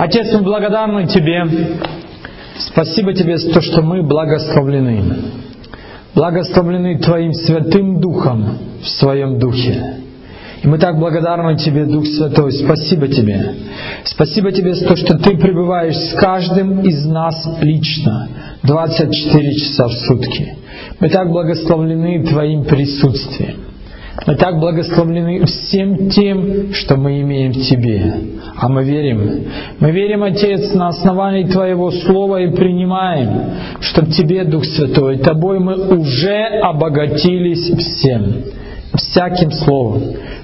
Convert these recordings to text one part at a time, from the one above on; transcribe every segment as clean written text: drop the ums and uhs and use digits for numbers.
Отец, мы благодарны Тебе. Спасибо Тебе за то, что мы благословлены. Благословлены Твоим Святым Духом в Своем Духе. И мы так благодарны Тебе, Дух Святой. Спасибо Тебе. Спасибо Тебе за то, что Ты пребываешь с каждым из нас лично, 24 часа в сутки. Мы так благословлены Твоим присутствием. Мы так благословлены всем тем, что мы имеем в Тебе. А мы верим, Отец, на основании Твоего Слова и принимаем, что Тебе, Дух Святой, Тобой мы уже обогатились всяким Словом,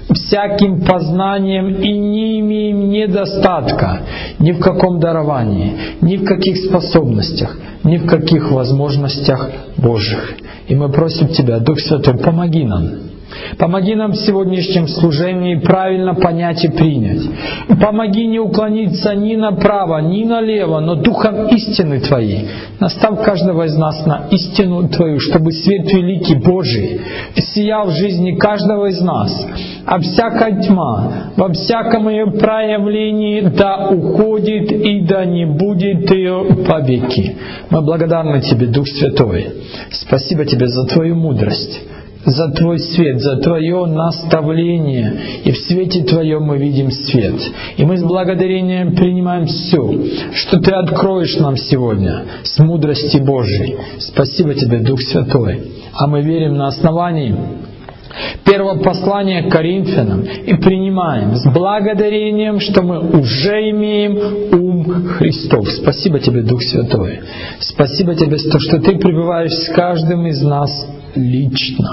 всяким познанием и не имеем недостатка ни в каком даровании, ни в каких способностях, ни в каких возможностях Божьих. И мы просим Тебя, Дух Святой, помоги нам. Помоги нам в сегодняшнем служении правильно понять и принять. Помоги не уклониться ни направо, ни налево, но Духом истины Твоей настав каждого из нас на истину Твою, чтобы свет великий Божий сиял в жизни каждого из нас, а всякая тьма во всяком ее проявлении да уходит и да не будет ее повеки. Мы благодарны Тебе, Дух Святой. Спасибо Тебе за Твою мудрость, за Твой свет, за Твое наставление. И в свете Твоем мы видим свет. И мы с благодарением принимаем все, что Ты откроешь нам сегодня с мудрости Божией. Спасибо Тебе, Дух Святой. А мы верим на основании первого послания к Коринфянам и принимаем с благодарением, что мы уже имеем ум Христов. Спасибо Тебе, Дух Святой. Спасибо Тебе за то, что Ты пребываешь с каждым из нас лично.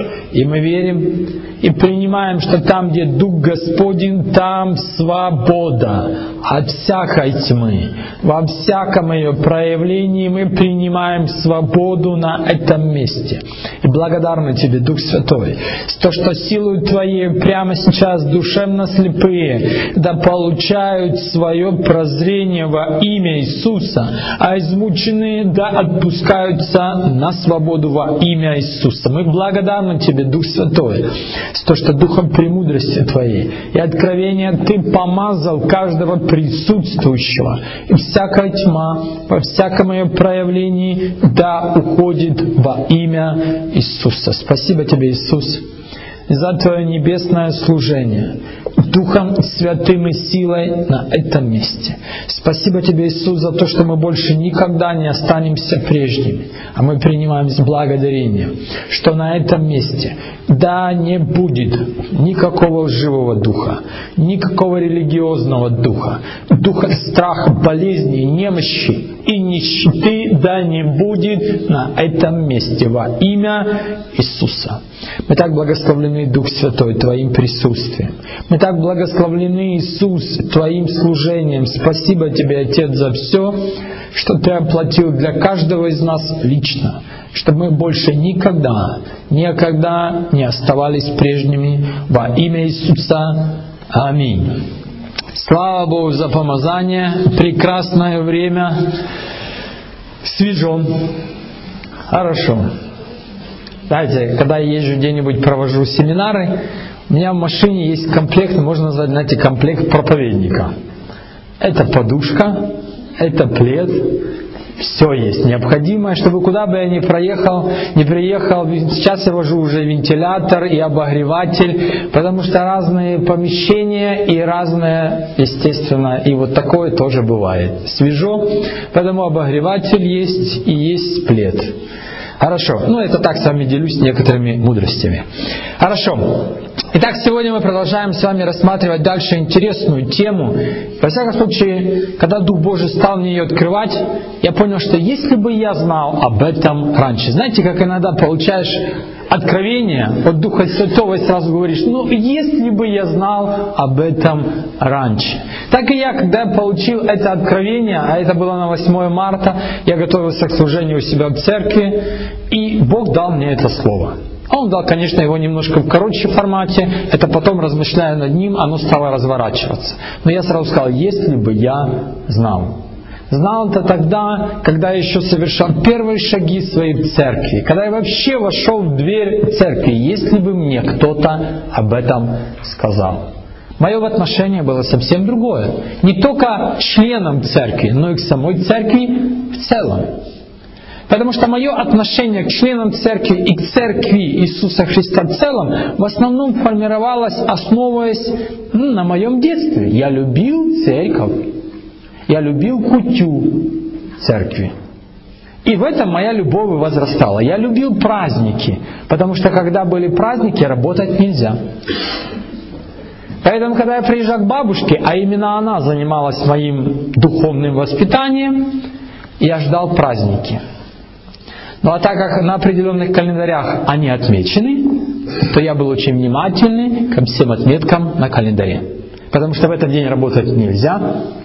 И мы верим и принимаем, что там, где Дух Господень, там свобода от всякой тьмы. Во всяком ее проявлении мы принимаем свободу на этом месте. И благодарны Тебе, Дух Святой, за то, что силой Твоей прямо сейчас душевно слепые да получают свое прозрение во имя Иисуса, а измученные да отпускаются на свободу во имя Иисуса. Мы благодарны Тебе, Дух Святой, за то, что Духом премудрости Твоей и откровения Ты помазал каждого присутствующего. И всякая тьма во всяком ее проявлении да уходит во имя Иисуса. Спасибо Тебе, Иисус, за Твое небесное служение Духом Святым и силой на этом месте. Спасибо Тебе, Иисус, за то, что мы больше никогда не останемся прежними, а мы принимаем с благодарением, что на этом месте да не будет никакого лживого духа, никакого религиозного духа, духа страха, болезни, немощи и нищеты да не будет на этом месте во имя Иисуса. Мы так благословлены, Дух Святой, Твоим присутствием. Мы так благословлены, Иисус, Твоим служением. Спасибо Тебе, Отец, за все, что Ты оплатил для каждого из нас лично, чтобы мы больше никогда не оставались прежними во имя Иисуса. Аминь. Слава Богу за помазание. Прекрасное время. Свежо. Хорошо. Знаете, когда я езжу где-нибудь, провожу семинары, у меня в машине есть комплект, можно назвать, знаете, комплект проповедника. Это подушка, это плед, все есть необходимое, чтобы куда бы я ни приехал, сейчас я вожу уже вентилятор и обогреватель, потому что разные помещения и разное, естественно, и вот такое тоже бывает. Свежо, поэтому обогреватель есть и есть плед. Хорошо. Это так с вами делюсь некоторыми мудростями. Хорошо. Итак, сегодня мы продолжаем с вами рассматривать дальше интересную тему. Во всяком случае, когда Дух Божий стал мне ее открывать, я понял, что если бы я знал об этом раньше. Знаете, как иногда получаешь откровение от Духа Святого и сразу говоришь, если бы я знал об этом раньше. Так и я, когда я получил это откровение, а это было на 8 марта, я готовился к служению у себя в церкви, и Бог дал мне это слово. Он дал, конечно, его немножко в короче формате, это потом, размышляя над ним, оно стало разворачиваться. Но я сразу сказал, если бы я знал. Знал это тогда, когда я еще совершал первые шаги своей церкви, когда я вообще вошел в дверь церкви, если бы мне кто-то об этом сказал. Мое отношение было совсем другое. Не только к членам церкви, но и к самой церкви в целом. Потому что мое отношение к членам церкви и к церкви Иисуса Христа в целом в основном формировалось, основываясь на моем детстве. Я любил церковь. Я любил кутю церкви. И в этом моя любовь возрастала. Я любил праздники, потому что когда были праздники, работать нельзя. Поэтому, когда я приезжал к бабушке, а именно она занималась моим духовным воспитанием, я ждал праздники. Ну а так как на определенных календарях они отмечены, то я был очень внимательный ко всем отметкам на календаре. Потому что в этот день работать нельзя.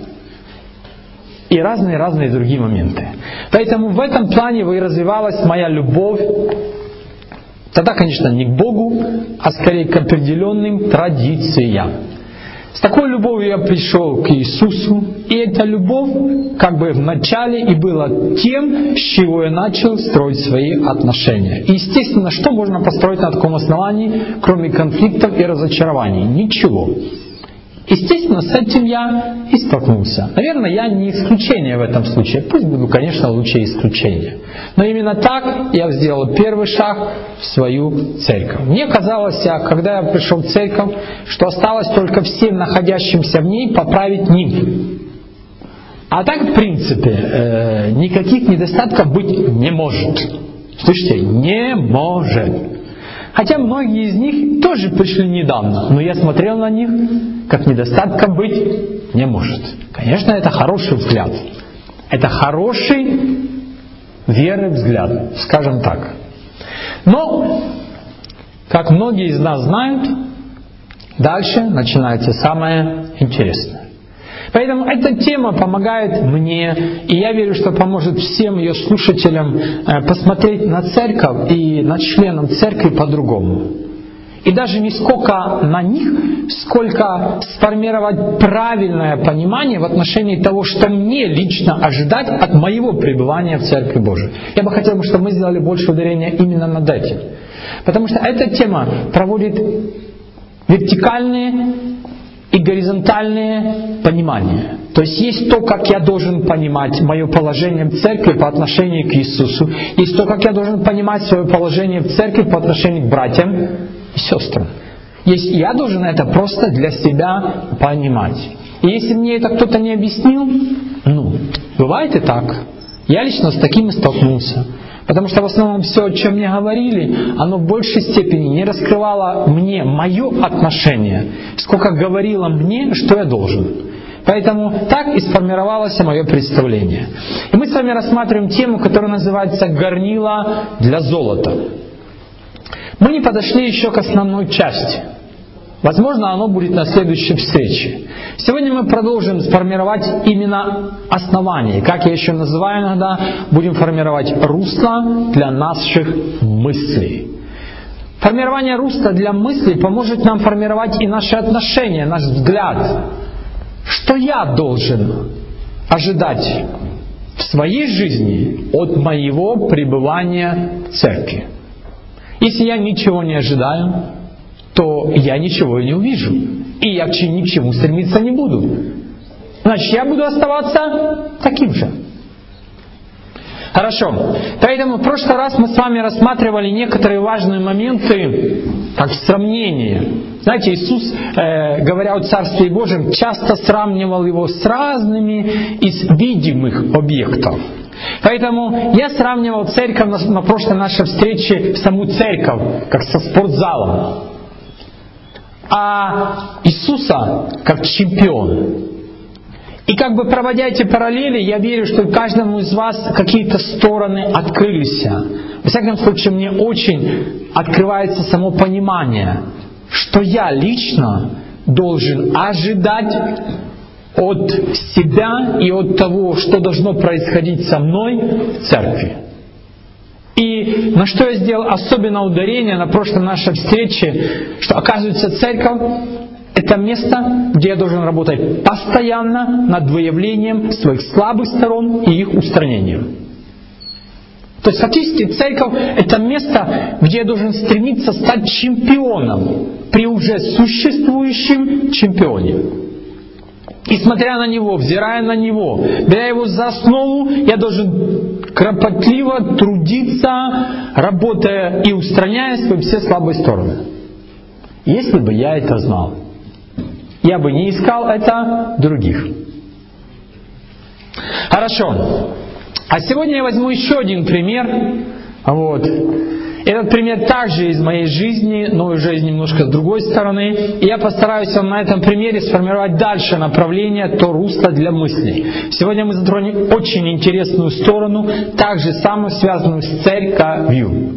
И разные другие моменты. Поэтому в этом плане и развивалась моя любовь. Тогда, конечно, не к Богу, а скорее к определенным традициям. С такой любовью я пришел к Иисусу, и эта любовь как бы вначале и была тем, с чего я начал строить свои отношения. И естественно, что можно построить на таком основании, кроме конфликтов и разочарований? Ничего. Естественно, с этим я и столкнулся. Наверное, я не исключение в этом случае. Пусть буду, конечно, лучше исключение. Но именно так я сделал первый шаг в свою церковь. Мне казалось, когда я пришел в церковь, что осталось только всем находящимся в ней поправить нимф. А так, в принципе, никаких недостатков быть не может. Слышите? Не может. Хотя многие из них тоже пришли недавно, но я смотрел на них, как недостатка быть не может. Конечно, это хороший взгляд. Это хороший верный взгляд, скажем так. Но, как многие из нас знают, дальше начинается самое интересное. Поэтому эта тема помогает мне, и я верю, что поможет всем ее слушателям посмотреть на церковь и на членов церкви по-другому. И даже не сколько на них, сколько сформировать правильное понимание в отношении того, что мне лично ожидать от моего пребывания в Церкви Божией. Я бы хотел, чтобы мы сделали больше ударения именно над этим. Потому что эта тема проводит вертикальные и горизонтальные понимания. То есть есть то, как я должен понимать мое положение в церкви по отношению к Иисусу. Есть то, как я должен понимать свое положение в церкви по отношению к братьям и сестрам. Есть я должен это просто для себя понимать. И если мне это кто-то не объяснил, бывает и так. Я лично с таким и столкнулся. Потому что в основном все, о чем мне говорили, оно в большей степени не раскрывало мне мое отношение, сколько говорило мне, что я должен. Поэтому так и сформировалось мое представление. И мы с вами рассматриваем тему, которая называется «Горнило для золота». Мы не подошли еще к основной части. Возможно, оно будет на следующей встрече. Сегодня мы продолжим формировать именно основание. Как я еще называю иногда, будем формировать русло для наших мыслей. Формирование русла для мыслей поможет нам формировать и наши отношения, наш взгляд. Что я должен ожидать в своей жизни от моего пребывания в церкви? Если я ничего не ожидаю, то я ничего и не увижу. И я ни к чему стремиться не буду. Значит, я буду оставаться таким же. Хорошо. Поэтому в прошлый раз мы с вами рассматривали некоторые важные моменты, как сравнение. Знаете, Иисус, говоря о Царстве Божьем, часто сравнивал его с разными из видимых объектов. Поэтому я сравнивал церковь на прошлой нашей встрече, саму церковь, как со спортзалом. А Иисуса как чемпион. И как бы проводя эти параллели, я верю, что каждому из вас какие-то стороны открылись. Во всяком случае, мне очень открывается само понимание, что я лично должен ожидать от себя и от того, что должно происходить со мной в церкви. И на что я сделал особенно ударение на прошлой нашей встрече, что оказывается церковь — это место, где я должен работать постоянно над выявлением своих слабых сторон и их устранением. То есть фактически церковь — это место, где я должен стремиться стать чемпионом при уже существующем чемпионе. И смотря на него, взирая на него, беря его за основу, я должен кропотливо трудиться, работая и устраняя свои все слабые стороны. Если бы я это знал, я бы не искал это других. Хорошо. А сегодня я возьму еще один пример. Этот пример также из моей жизни, но уже немножко с другой стороны. И я постараюсь вам на этом примере сформировать дальше направление, то русло для мыслей. Сегодня мы затронем очень интересную сторону, также самую связанную с церковью.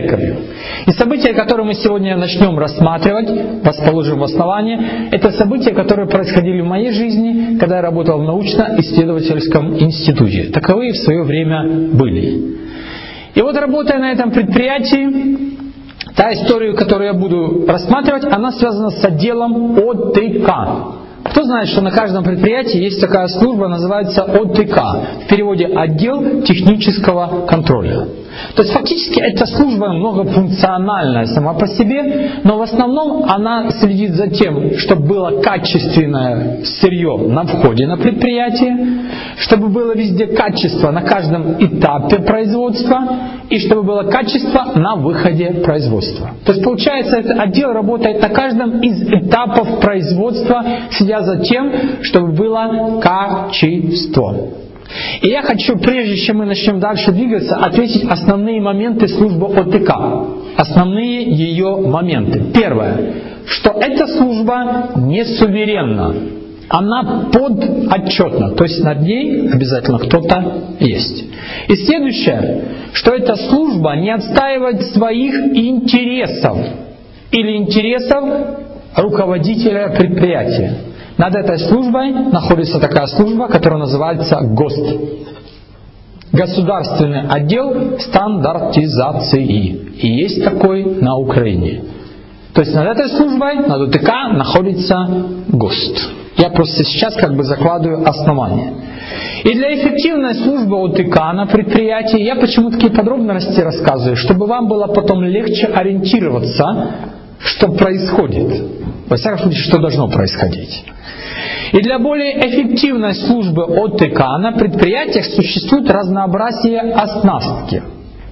И события, которые мы сегодня начнем рассматривать, расположим в основании, это события, которые происходили в моей жизни, когда я работал в научно-исследовательском институте. Таковые в свое время были. И вот работая на этом предприятии, та история, которую я буду рассматривать, она связана с отделом ОТК. Кто знает, что на каждом предприятии есть такая служба, называется ОТК, в переводе «Отдел технического контроля». То есть фактически эта служба многофункциональная сама по себе, но в основном она следит за тем, чтобы было качественное сырье на входе на предприятие, чтобы было везде качество на каждом этапе производства и чтобы было качество на выходе производства. То есть получается, этот отдел работает на каждом из этапов производства, следя за тем, чтобы было качество. И я хочу, прежде чем мы начнем дальше двигаться, ответить основные моменты службы ОТК. Основные ее моменты. Первое, что эта служба не суверенна. Она подотчетна, то есть над ней обязательно кто-то есть. И следующее, что эта служба не отстаивает своих интересов или интересов руководителя предприятия. Над этой службой находится такая служба, которая называется ГОСТ. Государственный отдел стандартизации. И есть такой на Украине. То есть над этой службой, над ОТК, находится ГОСТ. Я просто сейчас закладываю основание. И для эффективной службы ОТК на предприятии я почему такие подробности рассказываю, чтобы вам было потом легче ориентироваться, что происходит. Во всяком случае, что должно происходить. И для более эффективной службы ОТК на предприятиях существует разнообразие оснастки.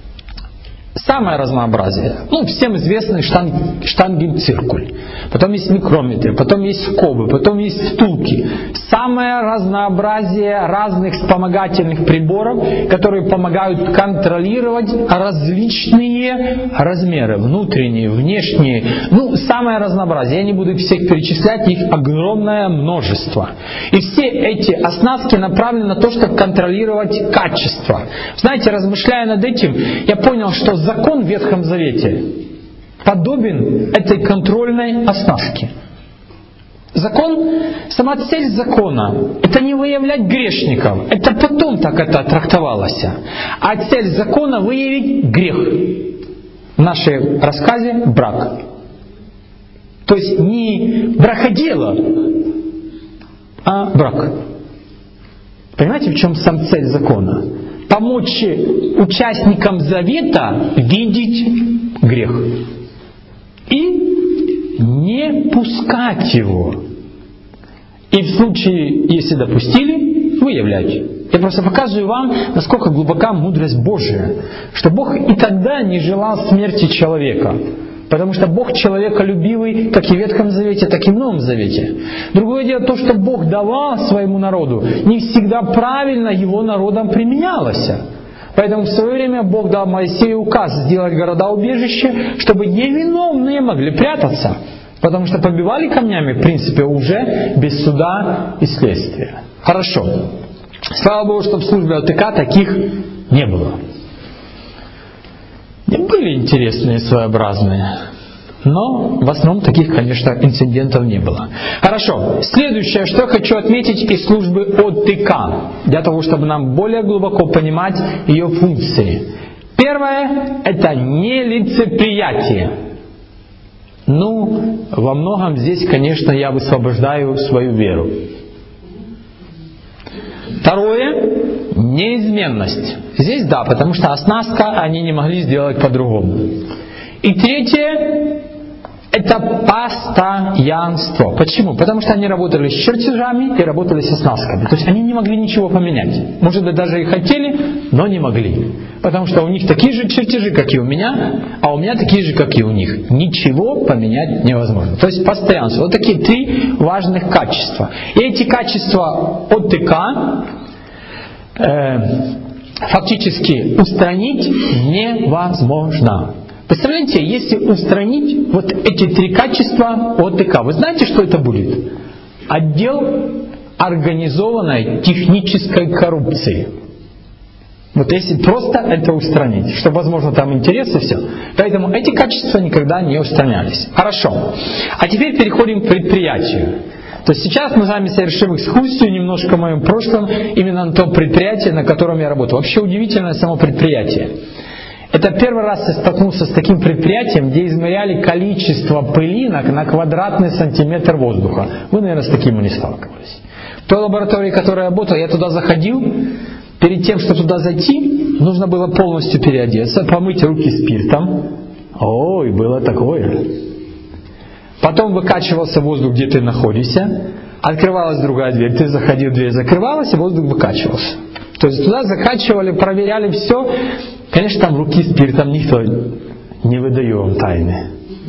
Самое разнообразие. Всем известный штангенциркуль. Потом есть микрометры, потом есть скобы, потом есть втулки. Самое разнообразие разных вспомогательных приборов, которые помогают контролировать различные размеры. Внутренние, внешние. Самое разнообразие. Я не буду их всех перечислять, их огромное множество. И все эти оснастки направлены на то, чтобы контролировать качество. Знаете, размышляя над этим, я понял, что закон в Ветхом Завете подобен этой контрольной оснастке. Закон, сама цель закона — это не выявлять грешников. Это потом так это трактовалось. А цель закона — выявить грех. В нашем рассказе — брак. То есть не браходело, а брак. Понимаете, в чем сам цель закона? Помочь участникам завета видеть грех и не пускать его. И в случае, если допустили, выявлять. Я просто показываю вам, насколько глубока мудрость Божия, что Бог и тогда не желал смерти человека. Потому что Бог человеколюбивый, как и в Ветхом Завете, так и в Новом Завете. Другое дело то, что Бог давал своему народу, не всегда правильно его народом применялось. Поэтому в свое время Бог дал Моисею указ сделать города-убежища, чтобы невиновные могли прятаться. Потому что побивали камнями, в принципе, уже без суда и следствия. Хорошо. Слава Богу, что в службе ОТК таких не было. Были интересные, своеобразные, но в основном таких, конечно, инцидентов не было. Хорошо. Следующее, что я хочу отметить из службы ОТК, для того, чтобы нам более глубоко понимать ее функции. Первое — это нелицеприятие. Во многом здесь, конечно, я высвобождаю свою веру. Второе — неизменность. Здесь да, потому что оснастка они не могли сделать по-другому. И третье — это постоянство. Почему? Потому что они работали с чертежами и работали с оснастками. То есть они не могли ничего поменять. Может быть, даже и хотели, но не могли. Потому что у них такие же чертежи, как и у меня, а у меня такие же, как и у них. Ничего поменять невозможно. То есть постоянство. Вот такие три важных качества. И эти качества ОТК фактически устранить невозможно. Представляете, если устранить вот эти три качества ОТК, вы знаете, что это будет? Отдел организованной технической коррупции. Вот если просто это устранить, что, возможно, там интерес и все. Поэтому эти качества никогда не устранялись. Хорошо. А теперь переходим к предприятию. То есть сейчас мы с вами совершим экскурсию немножко в моем прошлом, именно на том предприятии, на котором я работал. Вообще удивительное само предприятие. Это первый раз я столкнулся с таким предприятием, где измеряли количество пылинок на квадратный сантиметр воздуха. Вы, наверное, с таким и не сталкивались. В той лаборатории, в которой я работал, я туда заходил. Перед тем, что туда зайти, нужно было полностью переодеться, помыть руки спиртом. Ой, было такое. Потом выкачивался воздух, где ты находишься. Открывалась другая дверь, ты заходил, дверь закрывалась, и воздух выкачивался. То есть туда закачивали, проверяли все. Конечно, там руки спиртом никто не выдает вам тайны.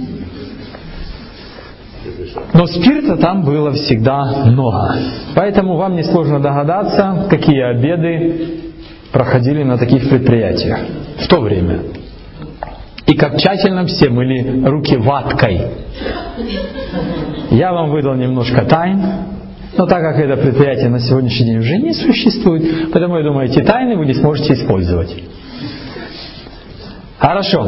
Но спирта там было всегда много. Поэтому вам несложно догадаться, какие обеды проходили на таких предприятиях в то время. И как тщательно все мыли руки ваткой. Я вам выдал немножко тайн. Но так как это предприятие на сегодняшний день уже не существует, поэтому, я думаю, эти тайны вы не сможете использовать. Хорошо.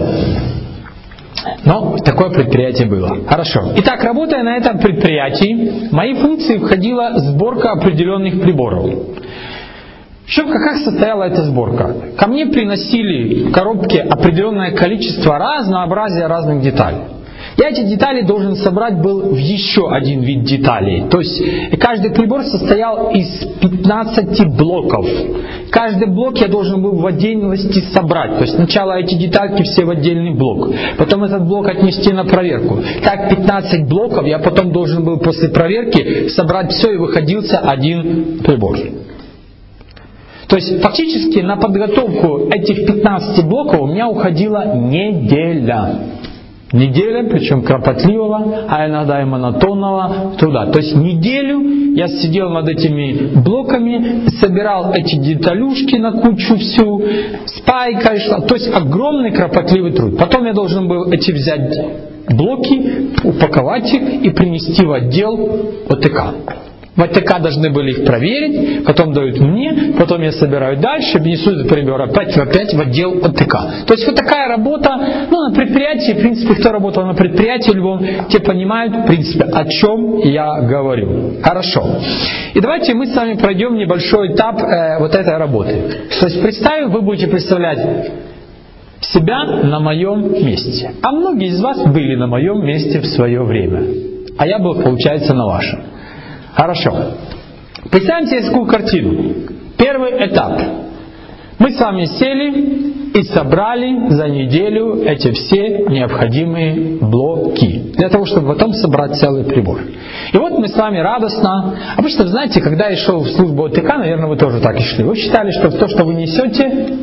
Но такое предприятие было. Хорошо. Итак, работая на этом предприятии, в мои функции входила сборка определенных приборов. Как состояла эта сборка? Ко мне приносили в коробке определенное количество разнообразия разных деталей. Я эти детали должен собрать был в еще один вид деталей. То есть каждый прибор состоял из 15 блоков. Каждый блок я должен был в отдельности собрать. То есть сначала эти детальки все в отдельный блок. Потом этот блок отнести на проверку. Так 15 блоков я потом должен был после проверки собрать все, и выходился один прибор. То есть фактически на подготовку этих 15 блоков у меня уходила неделя. Неделя, причем кропотливого, а иногда и монотонного труда. То есть неделю я сидел над этими блоками, собирал эти деталюшки на кучу всю, спайка шла. То есть огромный кропотливый труд. Потом я должен был эти взять блоки, упаковать их и принести в отдел ОТК. В ОТК должны были их проверить, потом дают мне, потом я собираю дальше, несу этот прибор опять в отдел ОТК. То есть вот такая работа, на предприятии, в принципе, кто работал на предприятии любом, те понимают, в принципе, о чем я говорю. Хорошо. И давайте мы с вами пройдем небольшой этап вот этой работы. То есть представим, вы будете представлять себя на моем месте. А многие из вас были на моем месте в свое время. А я был, получается, на вашем. Хорошо. Представим себе такую картину. Первый этап. Мы с вами сели и собрали за неделю эти все необходимые блоки. Для того, чтобы потом собрать целый прибор. И вот мы с вами радостно. Обычно, знаете, когда я шел в службу ОТК, наверное, вы тоже так и шли. Вы считали, что то, что вы несете,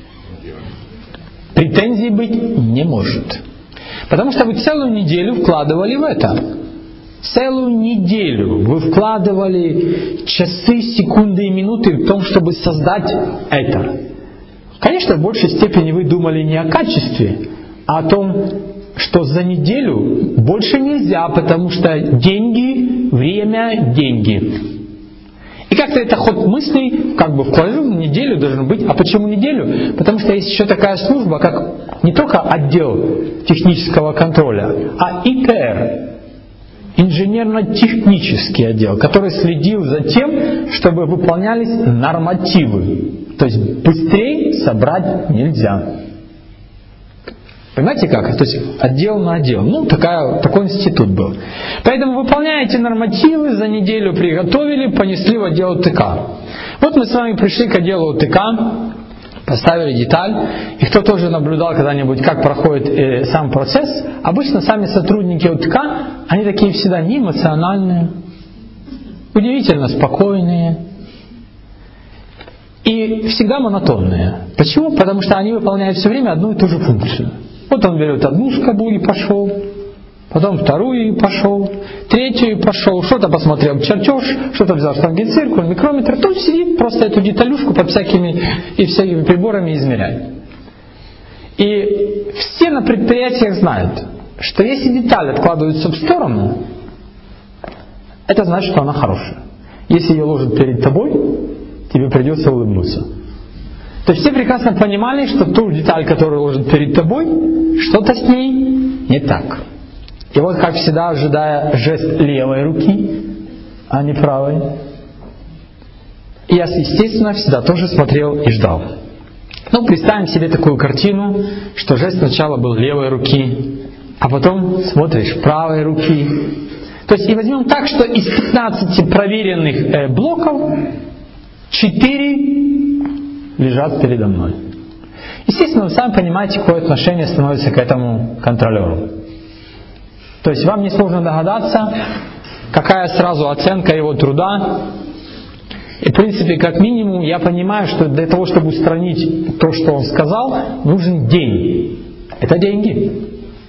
претензий быть не может. Потому что вы целую неделю вкладывали в это. Целую неделю вы вкладывали часы, секунды и минуты в том, чтобы создать это. Конечно, в большей степени вы думали не о качестве, а о том, что за неделю больше нельзя, потому что деньги, время, деньги. И как-то это ход мыслей, вложил в неделю должен быть. А почему неделю? Потому что есть еще такая служба, как не только отдел технического контроля, а ИТР. Инженерно-технический отдел, который следил за тем, чтобы выполнялись нормативы. То есть быстрее собрать нельзя. Понимаете как? То есть отдел на отдел. Ну, такой институт был. Поэтому выполняете нормативы, за неделю приготовили, понесли в отдел ТК. Вот мы с вами пришли к отделу ТК, поставили деталь. И кто тоже наблюдал когда-нибудь, как проходит сам процесс, обычно сами сотрудники ОТК, они такие всегда неэмоциональные, удивительно спокойные и всегда монотонные. Почему? Потому что они выполняют все время одну и ту же функцию. Вот он берет одну скобу и пошел, потом вторую и пошел, третью и пошел, что-то посмотрел чертеж, что-то взял штангенциркуль, микрометр, тут сидит, просто эту деталюшку под всякими приборами измеряет. И все на предприятиях знают, что если деталь откладывается в сторону, это значит, что она хорошая. Если ее ложат перед тобой, тебе придется улыбнуться. То есть все прекрасно понимали, что ту деталь, которую ложат перед тобой, что-то с ней не так. И вот, как всегда, ожидая жест левой руки, а не правой, я, естественно, всегда тоже смотрел и ждал. Ну, представим себе такую картину, что жест сначала был левой руки, а потом смотришь правой руки. То есть, и возьмем так, что из 15 проверенных блоков 4 лежат передо мной. Естественно, вы сами понимаете, какое отношение становится к этому контролеру. То есть вам несложно догадаться, какая сразу оценка его труда. И в принципе, как минимум, я понимаю, что для того, чтобы устранить то, что он сказал, нужен день. Это деньги.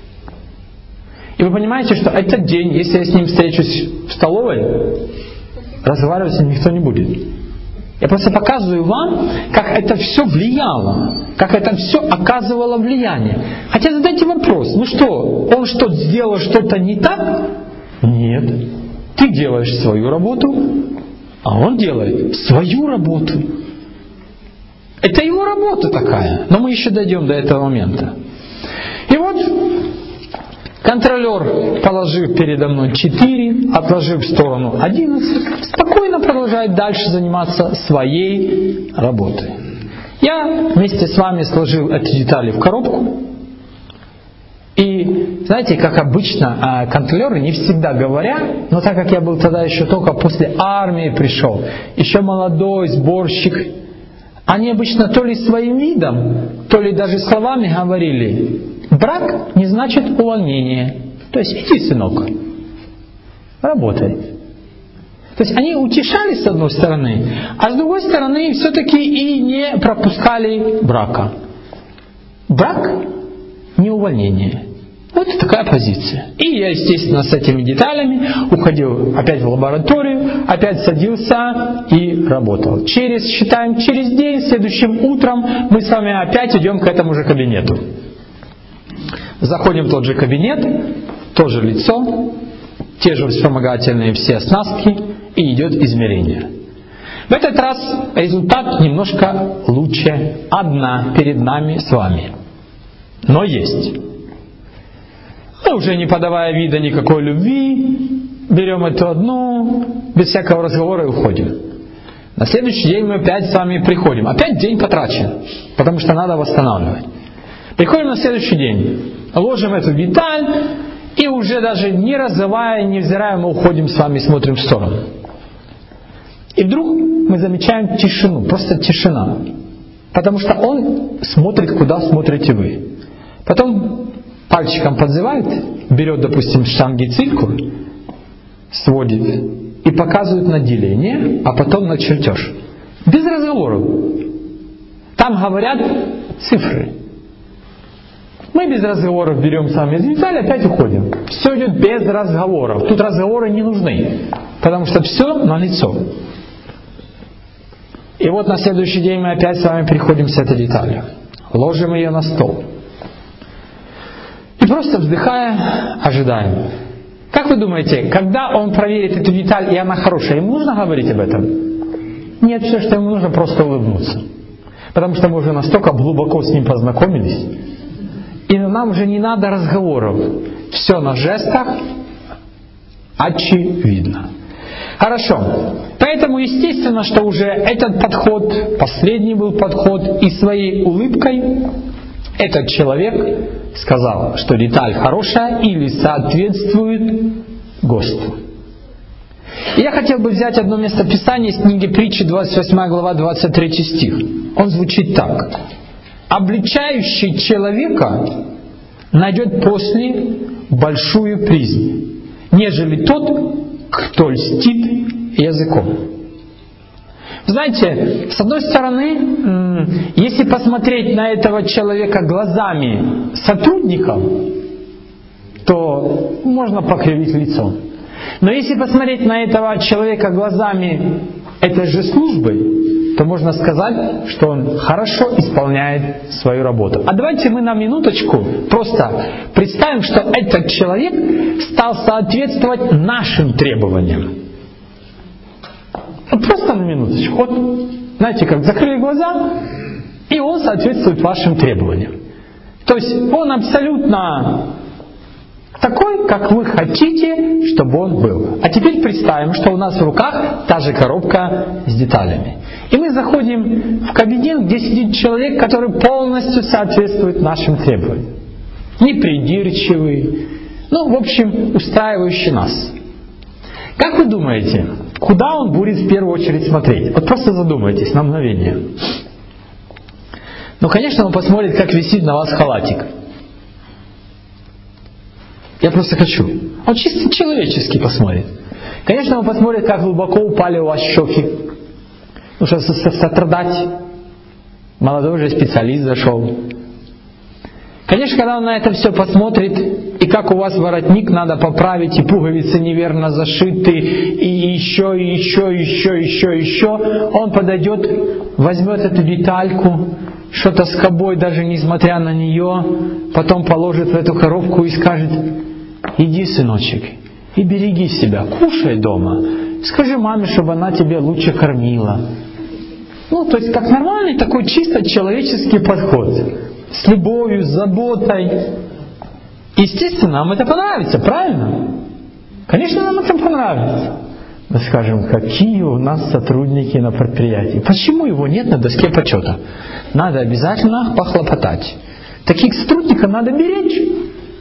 И вы понимаете, что этот день, если я с ним встречусь в столовой, разговаривать с ним никто не будет. Я просто показываю вам, как это все влияло, как это все оказывало влияние. Хотя задайте вопрос, ну что, он что, сделал что-то не так? Нет. Ты делаешь свою работу, а он делает свою работу. Это его работа такая. Но мы еще дойдем до этого момента. И вот контролер, положив передо мной 4, отложив в сторону 11, спокойно продолжает дальше заниматься своей работой. Я вместе с вами сложил эти детали в коробку. И знаете, как обычно, контролеры не всегда говорят, но так как я был тогда еще только после армии пришел, еще молодой сборщик, они обычно то ли своим видом, то ли даже словами говорили: брак не значит увольнение. То есть иди, сынок, работай. То есть они утешали с одной стороны, а с другой стороны все-таки и не пропускали брака. Брак не увольнение. Вот такая позиция. И я, естественно, с этими деталями уходил опять в лабораторию, опять садился и работал. Считаем, через день, следующим утром мы с вами опять идем к этому же кабинету. Заходим в тот же кабинет, то же лицо, те же вспомогательные все оснастки, и идет измерение. В этот раз результат немножко лучше. Одна перед нами с вами. Но есть. Мы уже не подавая вида никакой любви, берем эту одну, без всякого разговора и уходим. На следующий день мы опять с вами приходим. Опять день потрачен, потому что надо восстанавливать. Приходим на следующий день, ложим эту деталь, и уже даже не раззывая, не взирая, мы уходим с вами, смотрим в сторону. И вдруг мы замечаем тишину, просто тишина. Потому что он смотрит, куда смотрите вы. Потом пальчиком подзывает, берет, допустим, штангенциркуль, сводит и показывает на деление, а потом на чертеж. Без разговоров. Там говорят цифры. Мы без разговоров берем сами детали, опять уходим. Все идет без разговоров. Тут разговоры не нужны, потому что все налицо. И вот на следующий день мы опять с вами приходим с этой деталью. Ложим ее на стол. И просто вздыхая, ожидаем. Как вы думаете, когда он проверит эту деталь, и она хорошая, ему нужно говорить об этом? Нет, все, что ему нужно, просто улыбнуться. Потому что мы уже настолько глубоко с ним познакомились, и нам уже не надо разговоров. Все на жестах очевидно. Хорошо. Поэтому естественно, что уже этот подход, последний был подход, и своей улыбкой этот человек сказал, что деталь хорошая или соответствует ГОСТу. И я хотел бы взять одно место Писания из книги Притчи, 28 глава, 23 стих. Он звучит так. «Обличающий человека найдет после большую признь, нежели тот, кто льстит языком». Знаете, с одной стороны, если посмотреть на этого человека глазами сотрудников, то можно покривить лицо. Но если посмотреть на этого человека глазами этой же службы, то можно сказать, что он хорошо исполняет свою работу. А давайте мы на минуточку просто представим, что этот человек стал соответствовать нашим требованиям. Просто на минуточку. Вот, знаете, как закрыли глаза, и он соответствует вашим требованиям. То есть он абсолютно такой, как вы хотите, чтобы он был. А теперь представим, что у нас в руках та же коробка с деталями. И мы заходим в кабинет, где сидит человек, который полностью соответствует нашим требованиям. Непридирчивый, в общем, устраивающий нас. Как вы думаете, куда он будет в первую очередь смотреть? Вот просто задумайтесь на мгновение. Конечно, он посмотрит, как висит на вас халатик. Я просто хочу. Он чисто человечески посмотрит. Конечно, он посмотрит, как глубоко упали у вас щеки. Что страдать. Молодой же специалист зашел. Конечно, когда он на это все посмотрит, и как у вас воротник надо поправить, и пуговицы неверно зашиты, и еще, он подойдет, возьмет эту детальку, что-то скобой, даже несмотря на нее, потом положит в эту коробку и скажет: иди, сыночек, и береги себя, кушай дома, скажи маме, чтобы она тебя лучше кормила. То есть как нормальный такой чисто человеческий подход. С любовью, с заботой. Естественно, нам это понравится, правильно? Конечно, нам это понравится. Мы скажем, какие у нас сотрудники на предприятии. Почему его нет на доске почета? Надо обязательно похлопотать. Таких сотрудников надо беречь.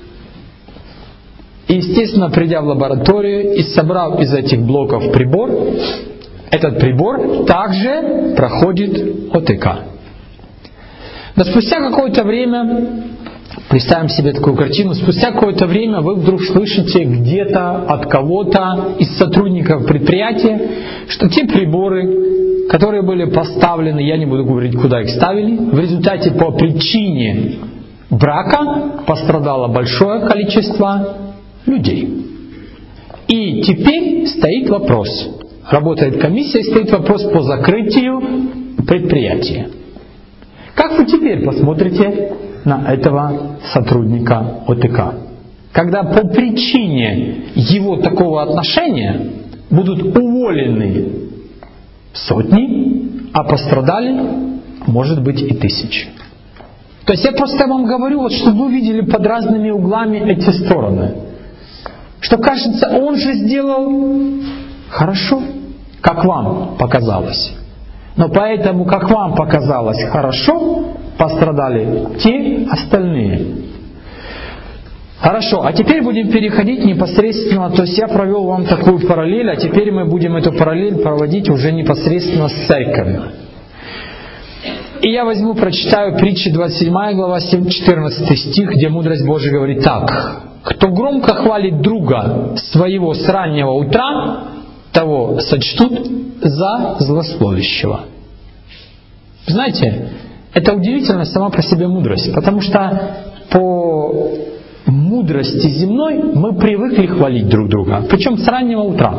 И, естественно, придя в лабораторию и собрав из этих блоков прибор, этот прибор также проходит ОТК. Но спустя какое-то время, представим себе такую картину, спустя какое-то время вы вдруг слышите где-то от кого-то из сотрудников предприятия, что те приборы, которые были поставлены, я не буду говорить, куда их ставили, в результате по причине брака пострадало большое количество людей. И теперь стоит вопрос, работает комиссия, стоит вопрос по закрытию предприятия. Как вы теперь посмотрите на этого сотрудника ОТК? Когда по причине его такого отношения будут уволены сотни, а пострадали, может быть, и тысячи. То есть я просто вам говорю, чтобы вы видели под разными углами эти стороны. Что кажется, он же сделал хорошо, как вам показалось. Но поэтому, как вам показалось хорошо, пострадали те остальные. Хорошо, а теперь будем переходить непосредственно, то есть я провел вам такую параллель, а теперь мы будем эту параллель проводить уже непосредственно с церковью. И я прочитаю Притчи 27 глава 14 стих, где мудрость Божия говорит так: «Кто громко хвалит друга своего с раннего утра, того сочтут за злословящего». Знаете, это удивительная сама по себе мудрость, потому что по мудрости земной мы привыкли хвалить друг друга, причем с раннего утра.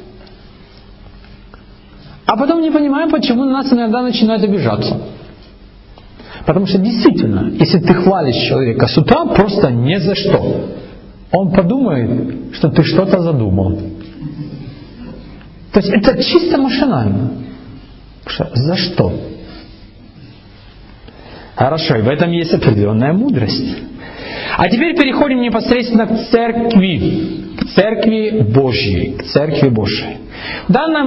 А потом не понимаем, почему на нас иногда начинают обижаться. Потому что действительно, если ты хвалишь человека с утра, просто ни за что, он подумает, что ты что-то задумал. То есть это чисто машинально. За что? Хорошо, и в этом есть определенная мудрость. А теперь переходим непосредственно к церкви Божьей, к церкви Божьей. В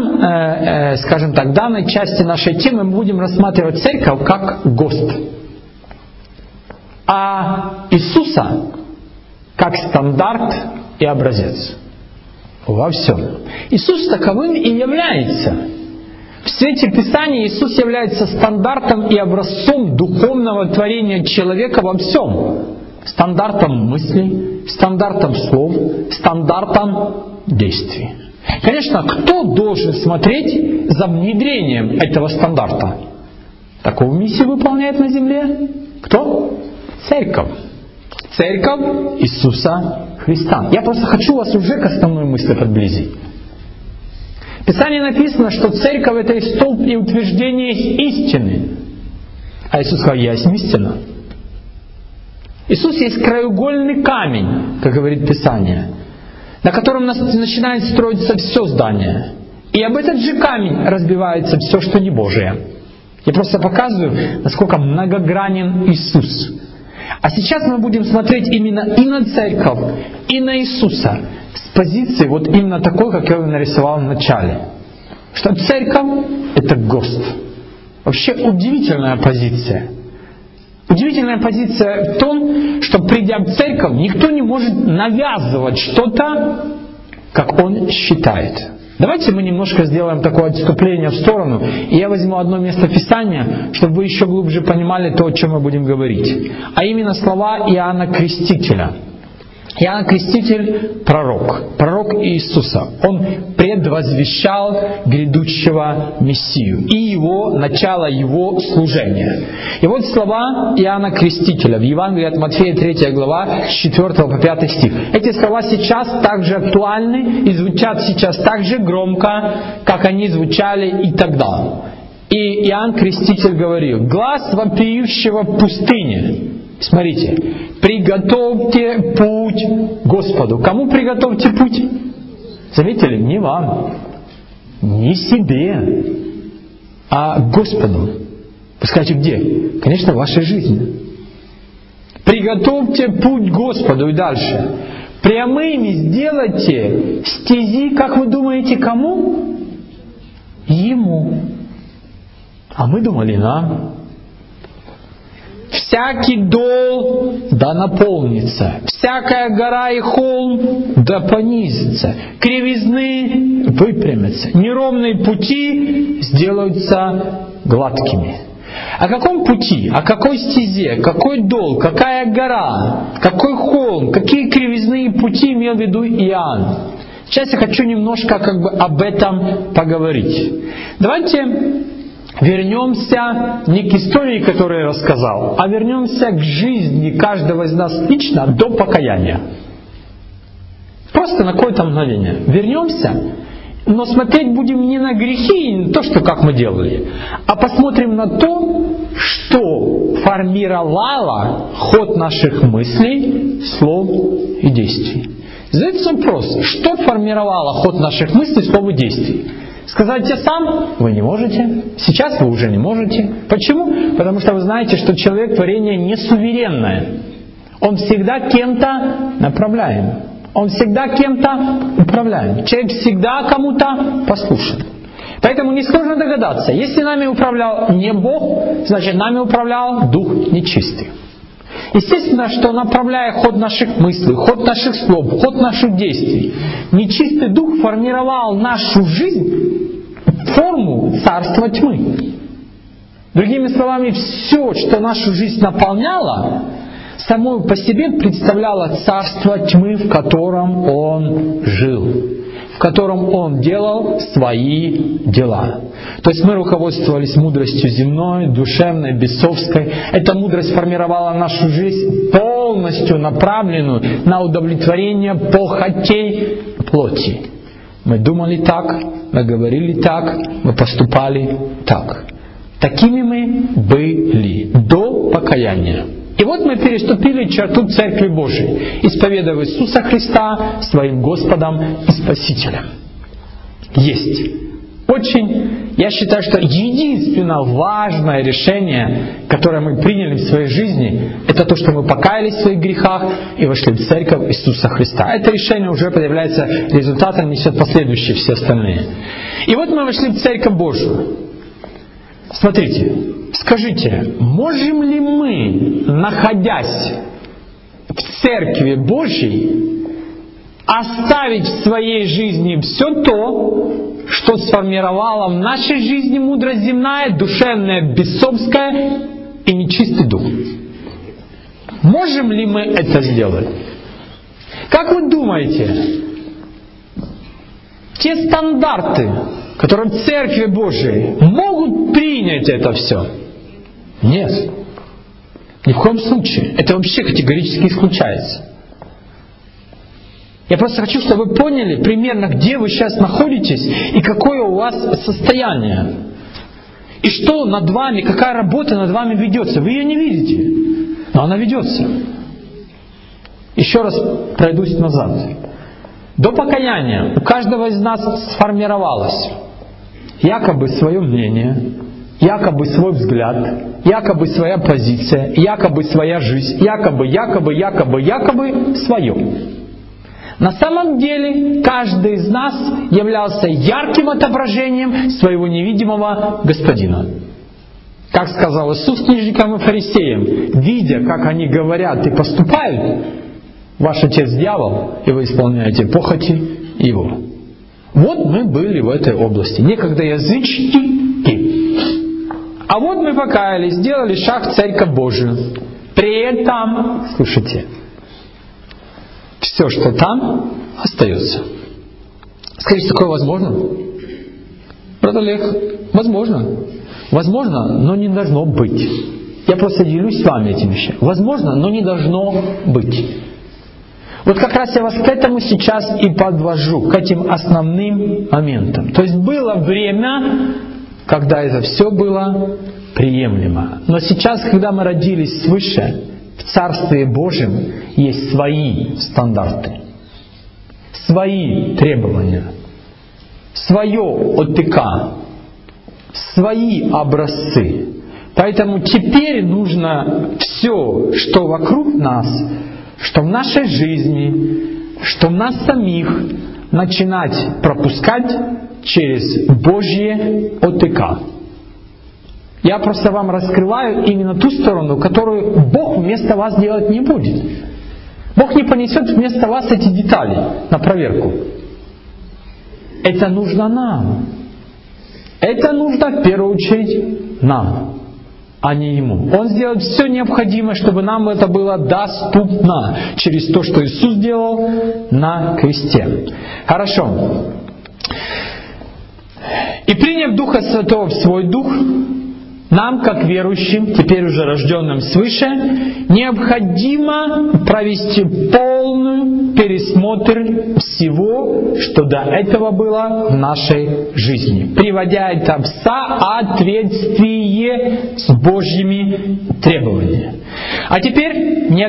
данной части нашей темы мы будем рассматривать церковь как ГОСТ. а Иисуса как стандарт и образец во всем. Иисус таковым и является. В свете Писания Иисус является стандартом и образцом духовного творения человека во всем. Стандартом мыслей, стандартом слов, стандартом действий. Конечно, кто должен смотреть за внедрением этого стандарта? Такую миссию выполняет на земле кто? Церковь. Церковь Иисуса Христа. Я просто хочу вас уже к основной мысли подблизить. В Писании написано, что церковь — это и столб и утверждение истины. А Иисус сказал: «Я есть истина». Иисус есть краеугольный камень, как говорит Писание, на котором начинает строиться все здание. И об этот же камень разбивается все, что не Божие. Я просто показываю, насколько многогранен Иисус. А сейчас мы будем смотреть именно и на церковь, и на Иисуса с позиции вот именно такой, как я его нарисовал в начале. Что церковь — это ГОСТ. Вообще удивительная позиция. Удивительная позиция в том, что придя в церковь, никто не может навязывать что-то, как он считает. Давайте мы немножко сделаем такое отступление в сторону, и я возьму одно место Писания, чтобы вы еще глубже понимали то, о чем мы будем говорить. А именно слова Иоанна Крестителя. Иоанн Креститель — пророк Иисуса. Он предвозвещал грядущего Мессию и начало его служения. И вот слова Иоанна Крестителя в Евангелии от Матфея 3 глава с 4 по 5 стих. Эти слова сейчас также актуальны и звучат сейчас так же громко, как они звучали и тогда. И Иоанн Креститель говорил: «Глас вопиющего в пустыне». Смотрите, приготовьте путь Господу. Кому приготовьте путь? Заметили? Не вам, не себе, а Господу. Вы скажете, где? Конечно, в вашей жизни. Приготовьте путь Господу. И дальше. Прямыми сделайте стези, как вы думаете, кому? Ему. А мы думали нам. Всякий дол да наполнится, всякая гора и холм да понизится, кривизны выпрямятся, неровные пути сделаются гладкими. О каком пути, о какой стезе, какой дол, какая гора, какой холм, какие кривизны пути имел в виду Иоанн? Сейчас я хочу немножко об этом поговорить. Давайте вернемся не к истории, которую я рассказал, а вернемся к жизни каждого из нас лично до покаяния. Просто на какое-то мгновение. Вернемся, но смотреть будем не на грехи, не на то, что как мы делали, а посмотрим на то, что формировало ход наших мыслей, слов и действий. Задается вопрос, что формировало ход наших мыслей, слов и действий? Сказать я сам вы не можете. Сейчас вы уже не можете. Почему? Потому что вы знаете, что человек творение не суверенное. Он всегда кем-то направляем. Он всегда кем-то управляем. Человек всегда кому-то послушен. Поэтому несложно догадаться, если нами управлял не Бог, значит нами управлял дух нечистый. Естественно, что направляя ход наших мыслей, ход наших слов, ход наших действий, нечистый дух формировал нашу жизнь в форму царства тьмы. Другими словами, все, что нашу жизнь наполняло, само по себе представляло царство тьмы, в котором он жил, в котором он делал свои дела. То есть мы руководствовались мудростью земной, душевной, бесовской. Эта мудрость формировала нашу жизнь, полностью направленную на удовлетворение похотей плоти. Мы думали так, мы говорили так, мы поступали так. Такими мы были до покаяния. И вот мы переступили черту Церкви Божией, исповедуя Иисуса Христа своим Господом и Спасителем. Есть. Я считаю, что единственно важное решение, которое мы приняли в своей жизни, это то, что мы покаялись в своих грехах и вошли в Церковь Иисуса Христа. Это решение уже появляется результатом, несет последующие все остальные. И вот мы вошли в Церковь Божию. Смотрите, скажите, можем ли мы, находясь в Церкви Божьей, оставить в своей жизни все то, что сформировала в нашей жизни мудрость земная, душевная, бесовская и нечистый дух? Можем ли мы это сделать? Как вы думаете, те стандарты, которые в Церкви Божией, могут принять это все? Нет. Ни в коем случае. Это вообще категорически исключается. Я просто хочу, чтобы вы поняли примерно, где вы сейчас находитесь и какое у вас состояние. И что над вами, какая работа над вами ведется. Вы ее не видите, но она ведется. Еще раз пройдусь назад. До покаяния у каждого из нас сформировалось якобы свое мнение, якобы свой взгляд, якобы своя позиция, якобы своя жизнь, якобы свое. На самом деле каждый из нас являлся ярким отображением своего невидимого Господина. Как сказал Иисус книжникам и фарисеям, видя, как они говорят и поступают, ваш отец дьявол, и вы исполняете похоти его. Вот мы были в этой области. Некогда язычники. А вот мы покаялись, сделали шаг в Церковь Божию. При этом, слушайте, все, что там, остается. Скажите, такое возможно? Брат Олег, возможно. Возможно, но не должно быть. Я просто делюсь с вами этим вещами. Возможно, но не должно быть. Вот как раз я вас к этому сейчас и подвожу, к этим основным моментам. То есть было время, когда это все было приемлемо. Но сейчас, когда мы родились свыше, в Царстве Божьем есть свои стандарты, свои требования, свое ОТК, свои образцы. Поэтому теперь нужно все, что вокруг нас, что в нашей жизни, что в нас самих, начинать пропускать через Божье ОТК. Я просто вам раскрываю именно ту сторону, которую Бог вместо вас делать не будет. Бог не понесет вместо вас эти детали на проверку. Это нужно нам. Это нужно в первую очередь нам, а не Ему. Он сделает все необходимое, чтобы нам это было доступно через то, что Иисус сделал на кресте. Хорошо. И приняв Духа Святого в свой дух, нам, как верующим, теперь уже рожденным свыше, необходимо провести полный пересмотр всего, что до этого было в нашей жизни, приводя это в соответствие с Божьими требованиями. А теперь, не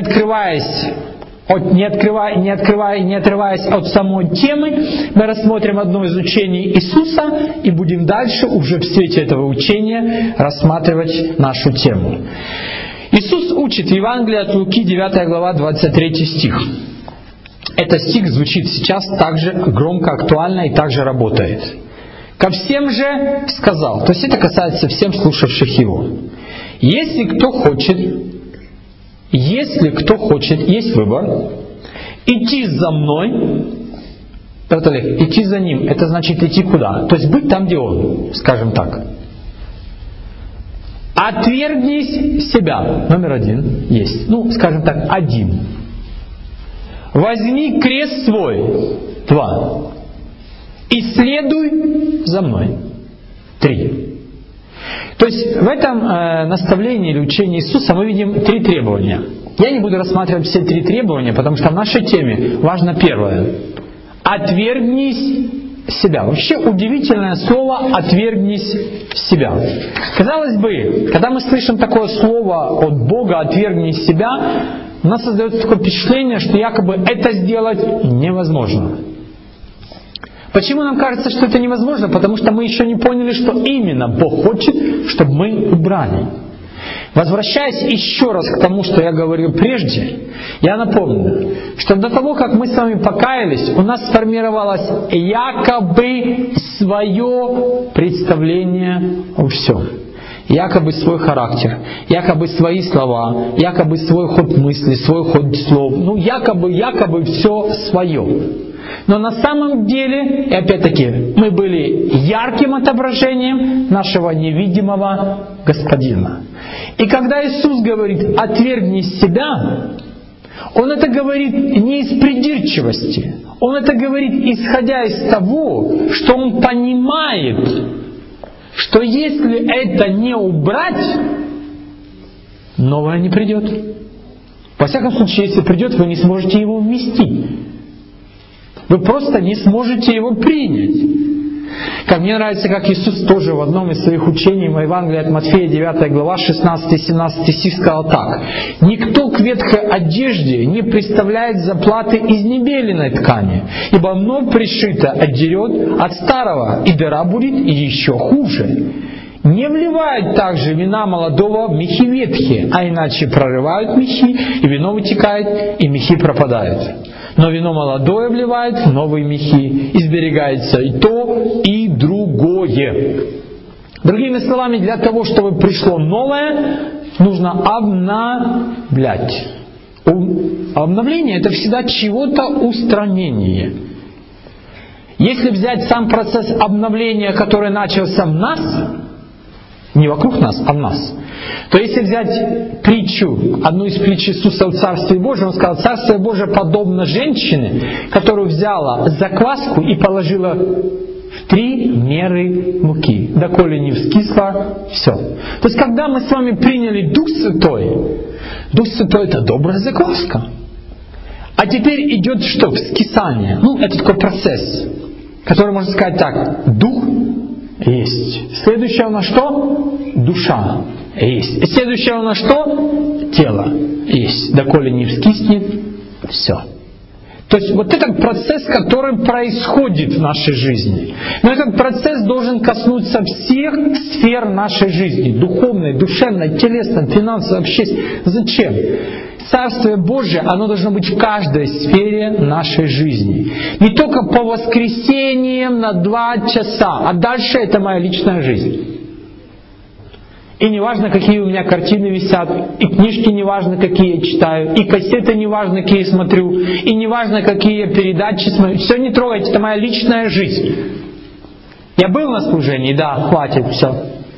отрываясь от самой темы, мы рассмотрим одно из учений Иисуса и будем дальше уже в свете этого учения рассматривать нашу тему. Иисус учит в Евангелии от Луки, 9 глава, 23 стих. Этот стих звучит сейчас также громко, актуально и также работает. «Ко всем же сказал», то есть это касается всем слушавших Его, если кто хочет, есть выбор, идти за мной, идти за Ним, это значит идти куда? То есть быть там, где Он, скажем так. Отвергнись себя, номер один есть, скажем так, один. Возьми крест свой, 2. И следуй за мной, 3. То есть в этом наставлении или учении Иисуса мы видим 3 требования. Я не буду рассматривать все 3 требования, потому что в нашей теме важно первое. Отвергнись себя. Вообще удивительное слово «отвергнись себя». Казалось бы, когда мы слышим такое слово от Бога «отвергнись себя», у нас создается такое впечатление, что якобы это сделать невозможно. Почему нам кажется, что это невозможно? Потому что мы еще не поняли, что именно Бог хочет, чтобы мы убрали. Возвращаясь еще раз к тому, что я говорил прежде, я напомню, что до того, как мы с вами покаялись, у нас сформировалось якобы свое представление о всем. якобы свой характер, якобы свои слова, якобы свой ход мысли, свой ход слов, якобы все свое. Но на самом деле, и опять-таки, мы были ярким отображением нашего невидимого Господина. И когда Иисус говорит «отвергни себя», Он это говорит не из придирчивости, Он это говорит исходя из того, что Он понимает, что если это не убрать, новое не придет. Во всяком случае, если придет, вы не сможете его вместить. Вы просто не сможете его принять. Как мне нравится, как Иисус тоже в одном из своих учений, в Евангелии от Матфея, 9 глава, 16-17 стих сказал так. «Никто к ветхой одежде не приставляет заплаты из небеленой ткани, ибо вновь пришито отдерет от старого, и дыра будет еще хуже. Не вливают также вина молодого в мехи ветхие, а иначе прорывают мехи, и вино вытекает, и мехи пропадают. Но вино молодое вливает в новые мехи, и сберегается и то, и другое». Другими словами, для того, чтобы пришло новое, нужно обновлять. Обновление — это всегда чего-то устранение. Если взять сам процесс обновления, который начался в нас, не вокруг нас, а в нас, то если взять притчу, одну из притч Иисуса в Царстве Божьем, Он сказал: Царствие Божие подобно женщине, которая взяла закваску и положила в 3 меры муки, доколе не вскисло все. То есть, когда мы с вами приняли Дух Святой — это добрая закваска. А теперь идет что? Вскисание. Это такой процесс, который, можно сказать так, Дух есть. Следующее у нас что? Душа есть. И следующее у нас что? Тело есть. Доколе не вскиснет, все. То есть вот этот процесс, который происходит в нашей жизни. Но этот процесс должен коснуться всех сфер нашей жизни. Духовной, душевной, телесной, финансовой, общественной. Зачем? Царствие Божие, оно должно быть в каждой сфере нашей жизни. Не только по воскресеньям на 2 часа, а дальше это моя личная жизнь. И не важно, какие у меня картины висят, и книжки не важно, какие я читаю, и кассеты не важно, какие я смотрю, и не важно, какие я передачи смотрю. Все не трогайте, это моя личная жизнь. Я был на служении, да, хватит, все.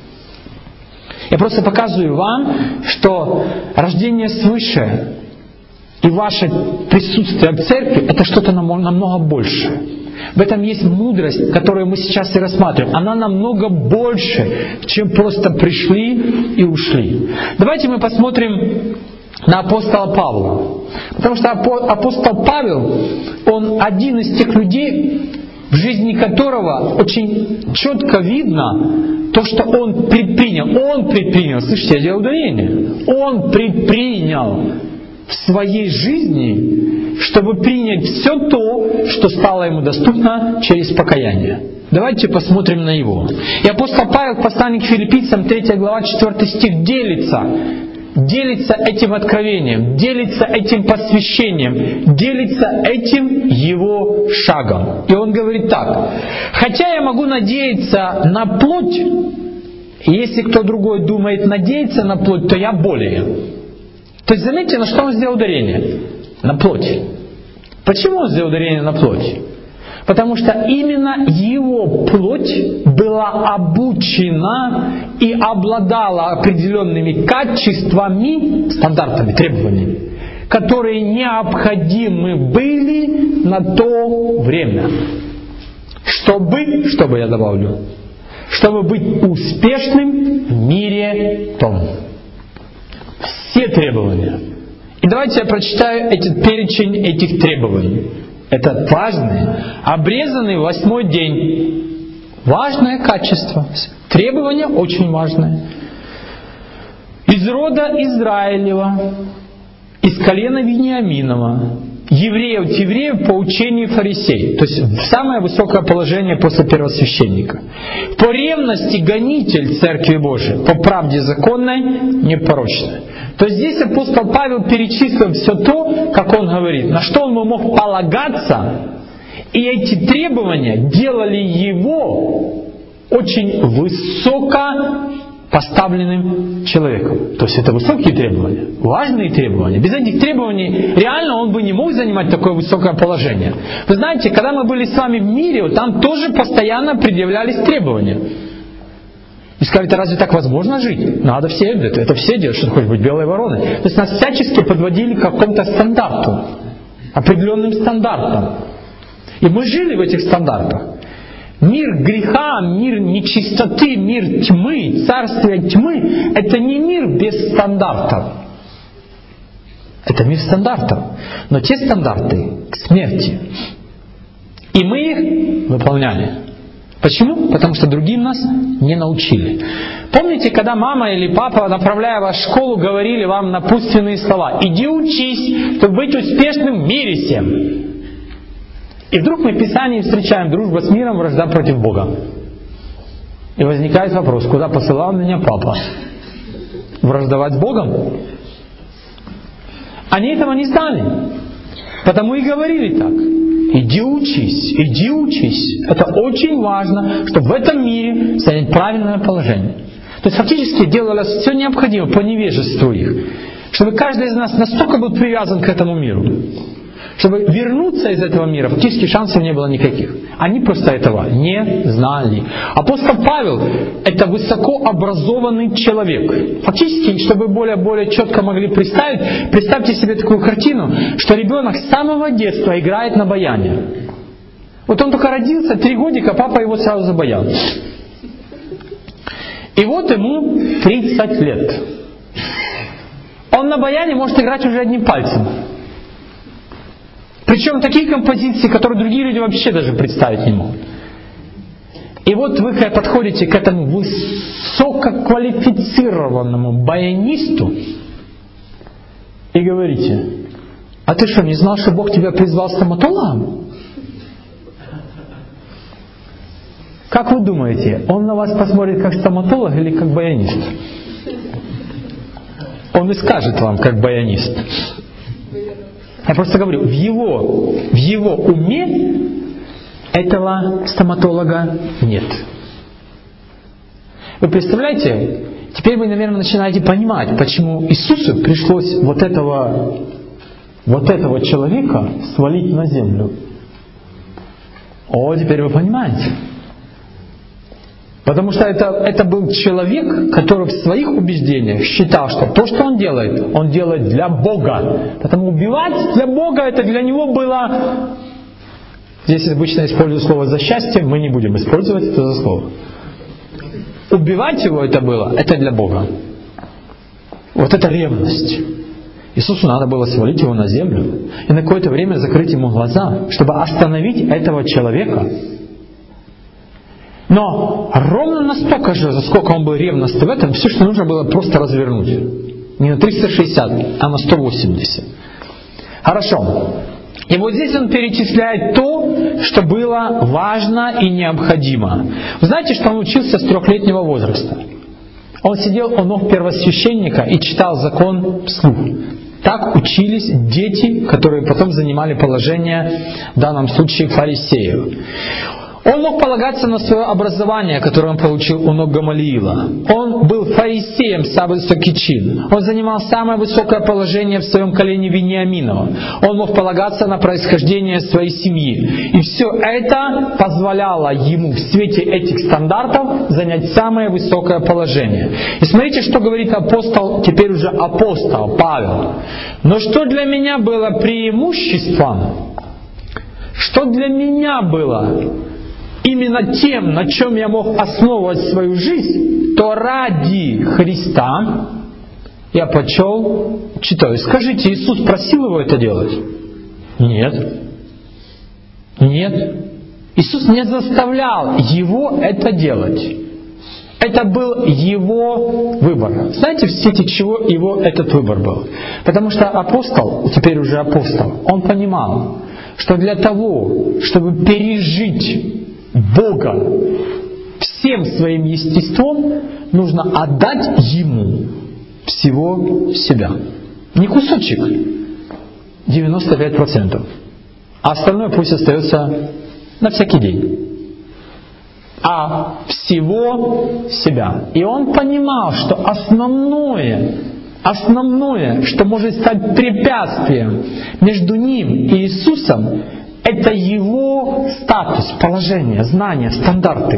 Я просто показываю вам, что рождение свыше и ваше присутствие в церкви — это что-то намного больше. В этом есть мудрость, которую мы сейчас и рассматриваем. Она намного больше, чем просто пришли и ушли. Давайте мы посмотрим на апостола Павла. Потому что апостол Павел, он один из тех людей, в жизни которого очень четко видно то, что он предпринял, слышите, я делаю ударение, он предпринял в своей жизни, чтобы принять все то, что стало ему доступно через покаяние. Давайте посмотрим на его. И апостол Павел в послании к Филиппийцам, 3 глава, 4 стих, делится этим откровением, делится этим посвящением, делится этим его шагом. И он говорит так: «Хотя я могу надеяться на плоть, если кто другой думает надеяться на плоть, то я более». То есть заметьте, на что он сделал ударение? На плоть. Почему он сделал ударение на плоть? Потому что именно его плоть была обучена и обладала определенными качествами, стандартами, требованиями, которые необходимы были на то время, чтобы я добавлю, чтобы быть успешным в мире том. Все требования. И давайте я прочитаю этот перечень этих требований. Это важные, обрезанный 8-й день. Важное качество. Требования очень важные. Из рода Израилева, из колена Вениаминова, евреев по учению фарисеев. То есть самое высокое положение после первосвященника. По ревности гонитель Церкви Божией, по правде законной, непорочной. То есть здесь апостол Павел перечислил все то, как он говорит, на что он мог полагаться, и эти требования делали его очень высоко поставленным человеком. То есть это высокие требования, важные требования. Без этих требований реально он бы не мог занимать такое высокое положение. Вы знаете, когда мы были с вами в мире, там тоже постоянно предъявлялись требования. И сказали, это разве так возможно жить? Надо все это все делать, что ты хочешь быть белой вороной. То есть нас всячески подводили к какому-то стандарту, определенным стандартам. И мы жили в этих стандартах. Мир греха, мир нечистоты, мир тьмы, царствие тьмы — это не мир без стандартов. Это мир стандартов. Но те стандарты к смерти. И мы их выполняли. Почему? Потому что другим нас не научили. Помните, когда мама или папа, направляя вас в школу, говорили вам напутственные слова: «Иди учись, чтобы быть успешным в мире всем». И вдруг мы в Писании встречаем: дружба с миром, вражда против Бога. И возникает вопрос: куда посылал меня папа? Враждовать с Богом? Они этого не знали. Потому и говорили так: иди учись, иди учись. Это очень важно, чтобы в этом мире занять правильное положение. То есть фактически делалось все необходимое по невежеству их, чтобы каждый из нас настолько был привязан к этому миру, чтобы вернуться из этого мира, фактически шансов не было никаких. Они просто этого не знали. Апостол Павел — это высокообразованный человек. Фактически, чтобы более четко могли представить, представьте себе такую картину, что ребенок с самого детства играет на баяне. Вот он только родился, 3 годика, папа его сразу забаял. И вот ему 30 лет. Он на баяне может играть уже одним пальцем. Причем такие композиции, которые другие люди вообще даже представить не могут. И вот вы подходите к этому высококвалифицированному баянисту и говорите: а ты что, не знал, что Бог тебя призвал стоматологом? Как вы думаете, он на вас посмотрит как стоматолог или как баянист? Он и скажет вам как баянист. Я просто говорю, в его уме этого стоматолога нет. Вы представляете, теперь вы, наверное, начинаете понимать, почему Иисусу пришлось вот этого человека свалить на землю. О, теперь вы понимаете. Потому что это был человек, который в своих убеждениях считал, что то, что он делает для Бога. Потому убивать для Бога — это для него было... Здесь обычно используют слово «за счастье», мы не будем использовать это за слово. Убивать его это для Бога. Вот это ревность. Иисусу надо было свалить его на землю и на какое-то время закрыть ему глаза, чтобы остановить этого человека. Но ровно настолько же, за сколько он был ревностный в этом, все, что нужно было просто развернуть. Не на 360, а на 180. Хорошо. И вот здесь он перечисляет то, что было важно и необходимо. Вы знаете, что он учился с 3-летнего возраста? Он сидел у ног первосвященника и читал закон вслух. Так учились дети, которые потом занимали положение, в данном случае, фарисеев. Он мог полагаться на свое образование, которое он получил у ног Гамалиила. Он был фарисеем, самый высокий чин. Он занимал самое высокое положение в своем колене Вениаминова. Он мог полагаться на происхождение своей семьи. И все это позволяло ему в свете этих стандартов занять самое высокое положение. И смотрите, что говорит апостол, теперь уже апостол Павел. Но что для меня было преимуществом, что для меня было именно тем, на чем я мог основывать свою жизнь, то ради Христа я почел, читаю. Скажите, Иисус просил его это делать? Нет. Нет. Иисус не заставлял его это делать. Это был его выбор. Знаете, в свете чего его этот выбор был? Потому что апостол, теперь уже апостол, он понимал, что для того, чтобы пережить Бога всем своим естеством, нужно отдать Ему всего себя. Не кусочек, 95%. А остальное пусть остается на всякий день. а всего себя. И он понимал, что основное, что может стать препятствием между ним и Иисусом, это его статус, положение, знания, стандарты.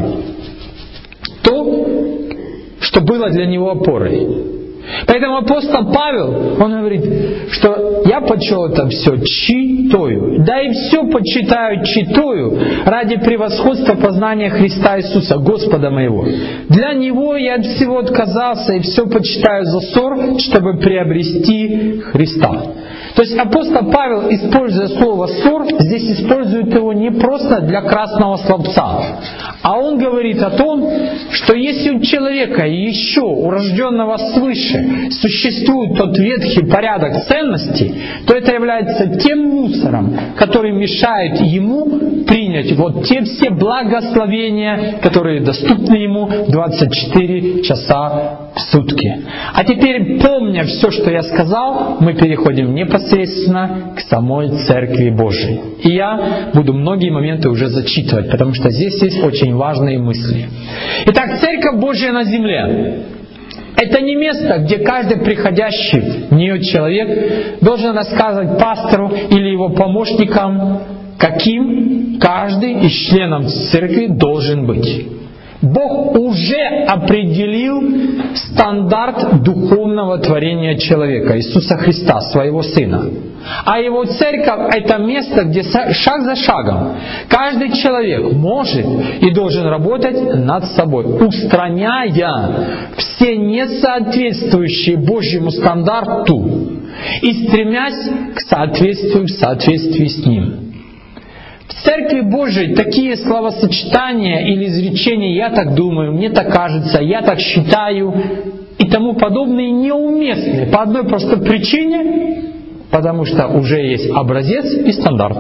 То, что было для него опорой. Поэтому апостол Павел, он говорит, что я почел это все читою, да и все почитаю читою ради превосходства познания Христа Иисуса, Господа моего. Для Него я от всего отказался и все почитаю за ссор, чтобы приобрести Христа. То есть апостол Павел, используя слово «ссор», здесь использует его не просто для красного словца, а он говорит о том, что если у человека еще, у рожденного свыше, существует тот ветхий порядок ценностей, то это является тем мусором, который мешает ему принять вот те все благословения, которые доступны ему 24 часа в сутки. А теперь, помня все, что я сказал, мы переходим непосредственно к самой Церкви Божией. И я буду многие моменты уже зачитывать, потому что здесь есть очень важные мысли. Итак, Церковь Божия на земле — это не место, где каждый приходящий в нее человек должен рассказывать пастору или его помощникам, каким каждый из членов церкви должен быть. Бог уже определил стандарт духовного творения человека, Иисуса Христа, Своего Сына. А Его церковь — это место, где шаг за шагом каждый человек может и должен работать над собой, устраняя все несоответствующие Божьему стандарту и стремясь к соответствию в соответствии с Ним. В Церкви Божией такие словосочетания или изречения «я так думаю», «мне так кажется», «я так считаю» и тому подобные неуместны по одной простой причине, потому что уже есть образец и стандарт.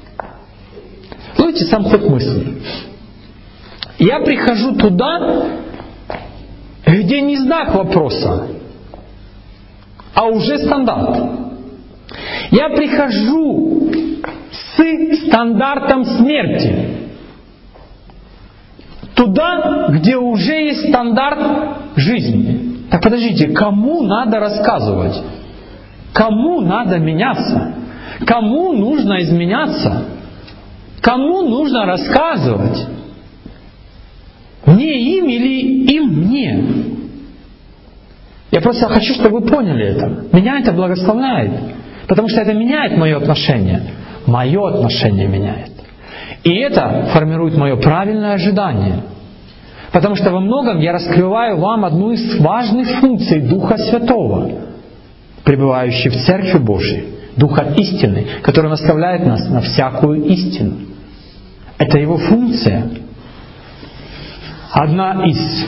Слушайте сам ход мысли. Я прихожу туда, где не знак вопроса, а уже стандарт. Я прихожу с стандартом смерти. Туда, где уже есть стандарт жизни. Так подождите, кому надо рассказывать? Кому надо меняться? Кому нужно изменяться? Кому нужно рассказывать? Мне им или им мне? Я просто хочу, чтобы вы поняли это. Меня это благословляет. Потому что это меняет мое отношение. Мое отношение меняет. И это формирует мое правильное ожидание. Потому что во многом я раскрываю вам одну из важных функций Духа Святого, пребывающий в Церкви Божией, Духа истины, который наставляет нас на всякую истину. Это Его функция. Одна из.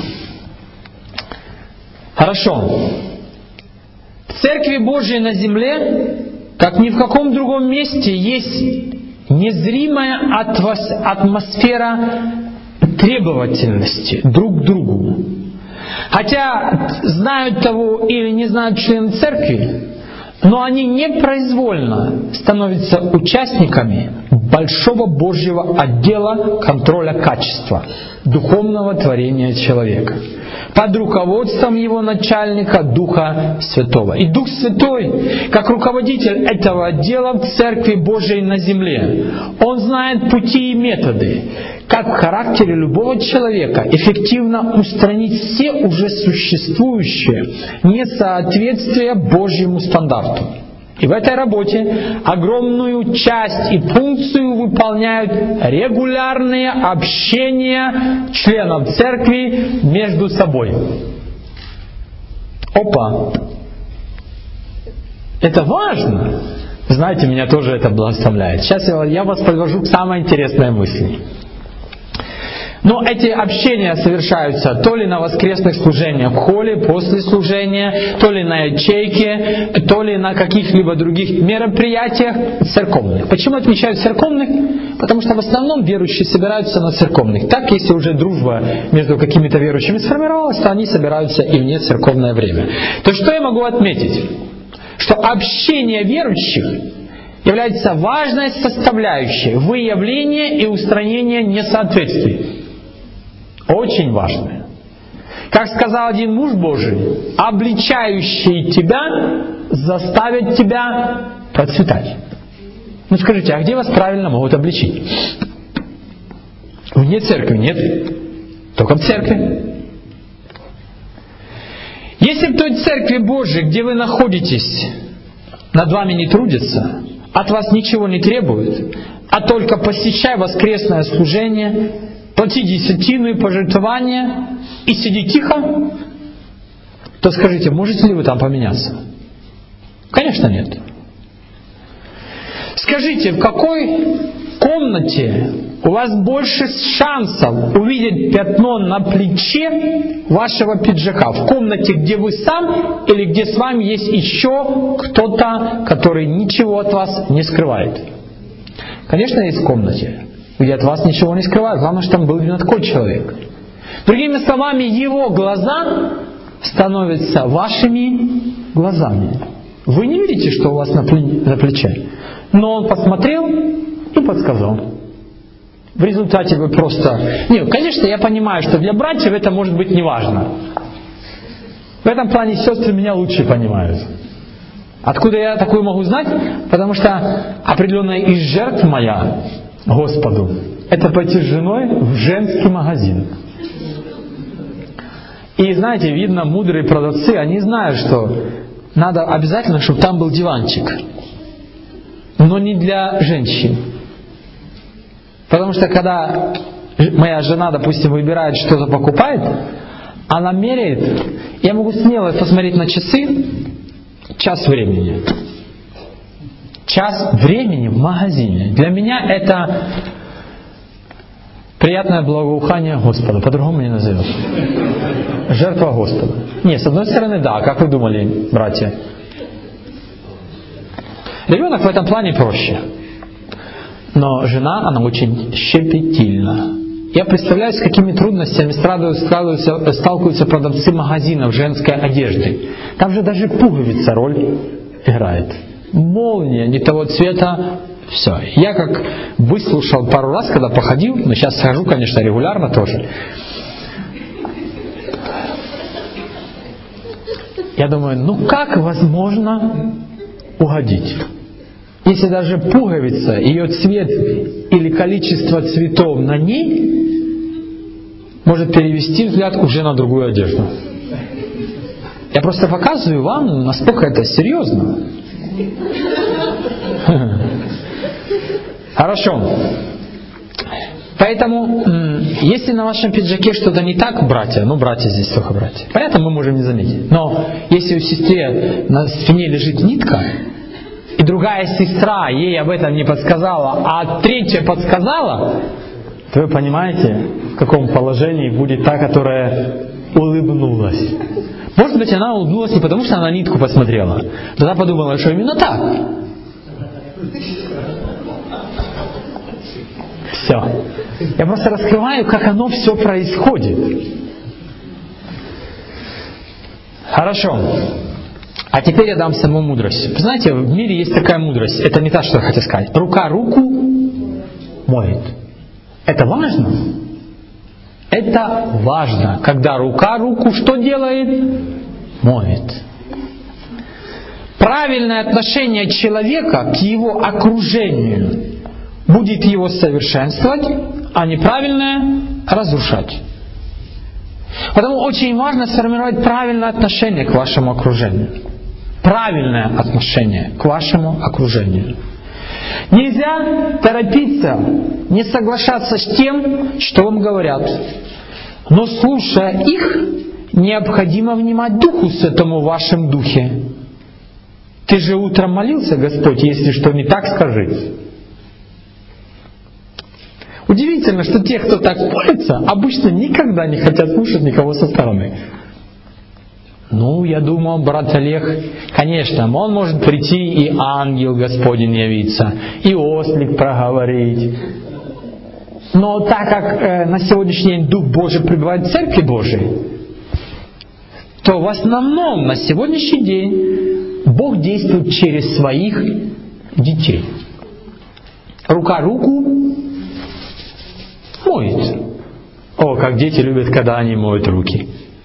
Хорошо. В Церкви Божией на земле, как ни в каком другом месте, есть незримая атмосфера требовательности друг к другу. Хотя знают того или не знают члены церкви, но они непроизвольно становятся участниками большого Божьего отдела контроля качества духовного творения человека под руководством его начальника Духа Святого. И Дух Святой, как руководитель этого отдела в Церкви Божией на земле, Он знает пути и методы, как в характере любого человека эффективно устранить все уже существующие несоответствия Божьему стандарту. И в этой работе огромную часть и функцию выполняют регулярные общения членов церкви между собой. Опа! Это важно! Знаете, меня тоже это благословляет. Сейчас я вас подвожу к самой интересной мысли. Но эти общения совершаются то ли на воскресных служениях в холле, после служения, то ли на ячейке, то ли на каких-либо других мероприятиях церковных. Почему отмечают церковных? Потому что в основном верующие собираются на церковных. Так, если уже дружба между какими-то верующими сформировалась, то они собираются и в нецерковное время. То что я могу отметить? Что общение верующих является важной составляющей выявления и устранения несоответствий. Очень важное. Как сказал один муж Божий, обличающие тебя заставят тебя процветать. Ну скажите, а где вас правильно могут обличить? Вне церкви нет, только в церкви. Если в той церкви Божией, где вы находитесь, над вами не трудятся, от вас ничего не требуют, а только посещай воскресное служение, плати десятину и пожертвования и сиди тихо, то скажите, можете ли вы там поменяться? Конечно, нет. Скажите, в какой комнате у вас больше шансов увидеть пятно на плече вашего пиджака? В комнате, где вы сам, или где с вами есть еще кто-то, который ничего от вас не скрывает? Конечно, есть в комнате, где от вас ничего не скрывают. Главное, что там был именно такой человек. Другими словами, его глаза становятся вашими глазами. Вы не видите, что у вас на плече, но он посмотрел и подсказал. В результате вы просто... Нет, конечно, я понимаю, что для братьев это может быть неважно. В этом плане сестры меня лучше понимают. Откуда я такое могу знать? Потому что определенная из жертв моя Господу — это пойти с женой в женский магазин. И знаете, видно, мудрые продавцы, они знают, что надо обязательно, чтобы там был диванчик. Но не для женщин. Потому что когда моя жена, допустим, выбирает что-то покупает, она меряет, я могу смело посмотреть на часы, час времени. Час времени в магазине. Для меня это приятное благоухание Господа, по-другому не назовешь. Жертва Господа. Не, с одной стороны, да, как вы думали, братья? Ребенок в этом плане проще. Но жена, она очень щепетильна. Я представляю, с какими трудностями сталкиваются продавцы магазинов женской одежды. Там же даже пуговица роль играет. Молния не того цвета. Все. Я как выслушал пару раз, когда походил, но сейчас хожу, конечно, регулярно тоже. Я думаю, ну как возможно угодить? Если даже пуговица, ее цвет или количество цветов на ней может перевести взгляд уже на другую одежду. Я просто показываю вам, насколько это серьезно. Хорошо. Поэтому, если на вашем пиджаке что-то не так, братья, ну братья здесь только братья, понятно, мы можем не заметить. Но если у сестры на спине лежит нитка, и другая сестра ей об этом не подсказала, а третья подсказала, то вы понимаете, в каком положении будет та, которая улыбнулась. Может быть, она улыбнулась не потому, что она на нитку посмотрела. Тогда подумала, что именно так. Все. Я просто раскрываю, как оно все происходит. Хорошо. А теперь я дам саму мудрость. Вы знаете, в мире есть такая мудрость. Это не та, что я хотел сказать. Рука руку моет. Это важно. Это важно. Когда рука руку что делает? Моет. Правильное отношение человека к его окружению будет его совершенствовать, а неправильное разрушать. Поэтому очень важно сформировать правильное отношение к вашему окружению. Правильное отношение к вашему окружению. Нельзя торопиться, не соглашаться с тем, что вам говорят. Но слушая их, необходимо внимать Духу Святому в вашем духе. Ты же утром молился, Господь, если что не так, скажи. Удивительно, что те, кто так молится, обычно никогда не хотят слушать никого со стороны. Ну, я думал, брат Олег, конечно, он может прийти и ангел Господень явиться, и ослик проговорить. Но так как на сегодняшний день Дух Божий пребывает в Церкви Божией, то в основном на сегодняшний день Бог действует через своих детей. Рука руку моет. О, как дети любят, когда они моют руки.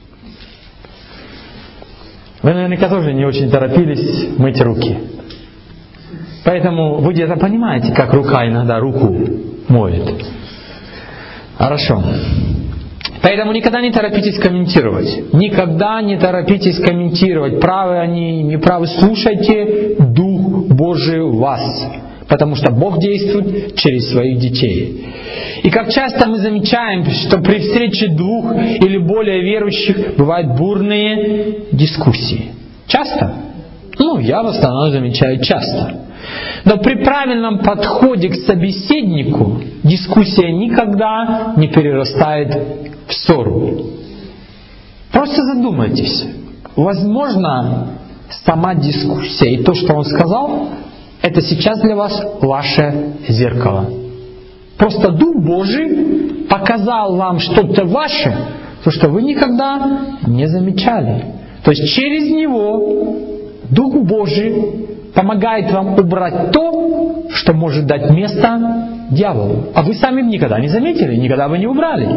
Вы наверняка тоже не очень торопились мыть руки. Поэтому вы где-то понимаете, как рука иногда руку моет. Хорошо. Поэтому никогда не торопитесь комментировать. Никогда не торопитесь комментировать, правы они, неправы. Слушайте Дух Божий в вас. Потому что Бог действует через своих детей. И как часто мы замечаем, что при встрече двух или более верующих бывают бурные дискуссии. Часто? Я в основном замечаю часто. Но при правильном подходе к собеседнику дискуссия никогда не перерастает в ссору. Просто задумайтесь. Возможно, сама дискуссия и то, что он сказал, это сейчас для вас ваше зеркало. Просто Дух Божий показал вам что-то ваше, то, что вы никогда не замечали. То есть через него Дух Божий помогает вам убрать то, что может дать место дьяволу. А вы сами никогда не заметили, никогда вы не убрали.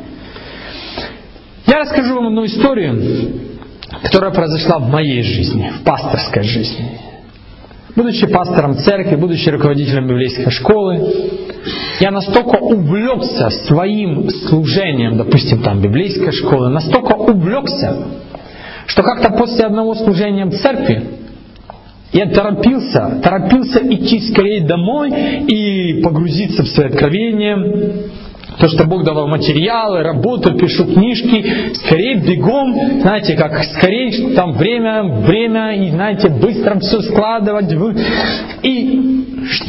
Я расскажу вам одну историю, которая произошла в моей жизни, в пасторской жизни. Будучи пастором церкви, будучи руководителем библейской школы, я настолько увлекся своим служением, допустим, там библейской школы, настолько увлекся, что как-то после одного служения в церкви я торопился идти скорее домой и погрузиться в свои откровения, то, что Бог давал материалы, работу, пишу книжки, скорее бегом, знаете, как скорее там время, и знаете, быстро все складывать. И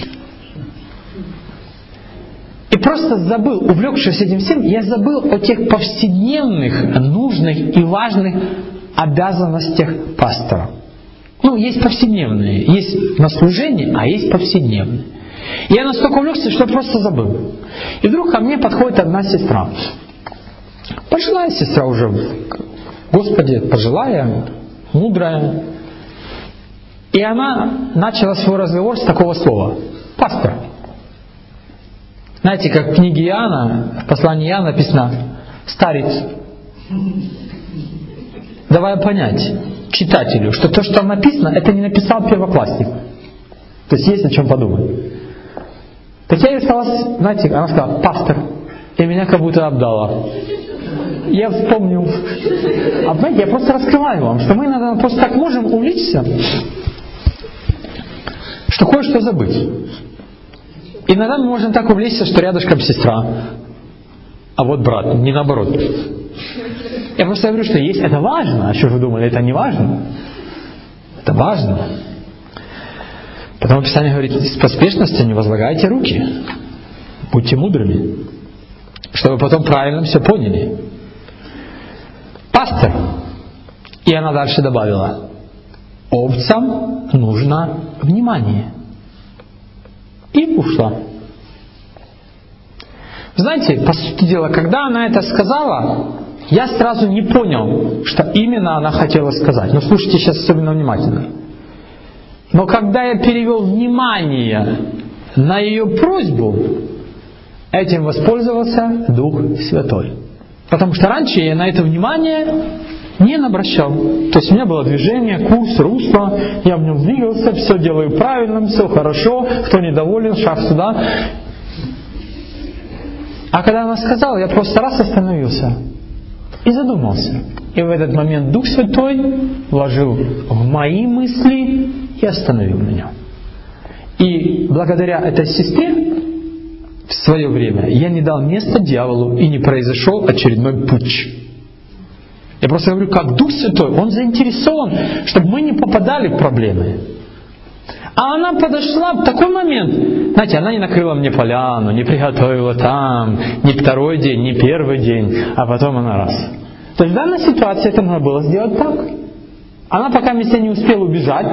просто забыл, увлекшись этим всем, я забыл о тех повседневных, нужных и важных обязанностях пастора. Есть повседневные, есть на служении, а есть повседневные. И я настолько увлекся, что просто забыл. И вдруг ко мне подходит одна сестра. Пожилая сестра уже, Господи, пожилая, мудрая. И она начала свой разговор с такого слова: пастор. Знаете, как в книге Иоанна, в послании Иоанна написано: старец. Давай понять читателю, что то, что там написано, это не написал первоклассник. То есть есть о чем подумать. Так я ей сказала, знаете, она сказала: пастор. И меня как будто обдала. Я вспомнил. А знаете, я просто раскрываю вам, что мы иногда просто так можем увлечься, что кое-что забыть. Иногда мы можем так увлечься, что рядышком сестра, а вот брат, не наоборот. Я просто говорю, что есть, это важно. А что вы думали, это не важно? Это важно. Потому Писание говорит: с поспешностью не возлагайте руки. Будьте мудрыми, чтобы потом правильно все поняли. Пастор. И она дальше добавила: овцам нужно внимание. И ушла. Знаете, по сути дела, когда она это сказала, я сразу не понял, что именно она хотела сказать. Но слушайте сейчас особенно внимательно. Но когда я перевел внимание на ее просьбу, этим воспользовался Дух Святой. Потому что раньше я на это внимание не обращал. То есть у меня было движение, курс, русло, я в нем двигался, все делаю правильно, все хорошо, кто недоволен, шаг сюда. А когда она сказала, я просто раз остановился и задумался. И в этот момент Дух Святой вложил в мои мысли и остановил меня. И благодаря этой сестре в свое время я не дал места дьяволу и не произошел очередной путч. Я просто говорю, как Дух Святой, Он заинтересован, чтобы мы не попадали в проблемы. А она подошла в такой момент, знаете, она не накрыла мне поляну, не приготовила там, ни второй день, ни первый день, а потом она раз. То есть в данной ситуации это нужно было сделать так. Она пока вместе не успела убежать,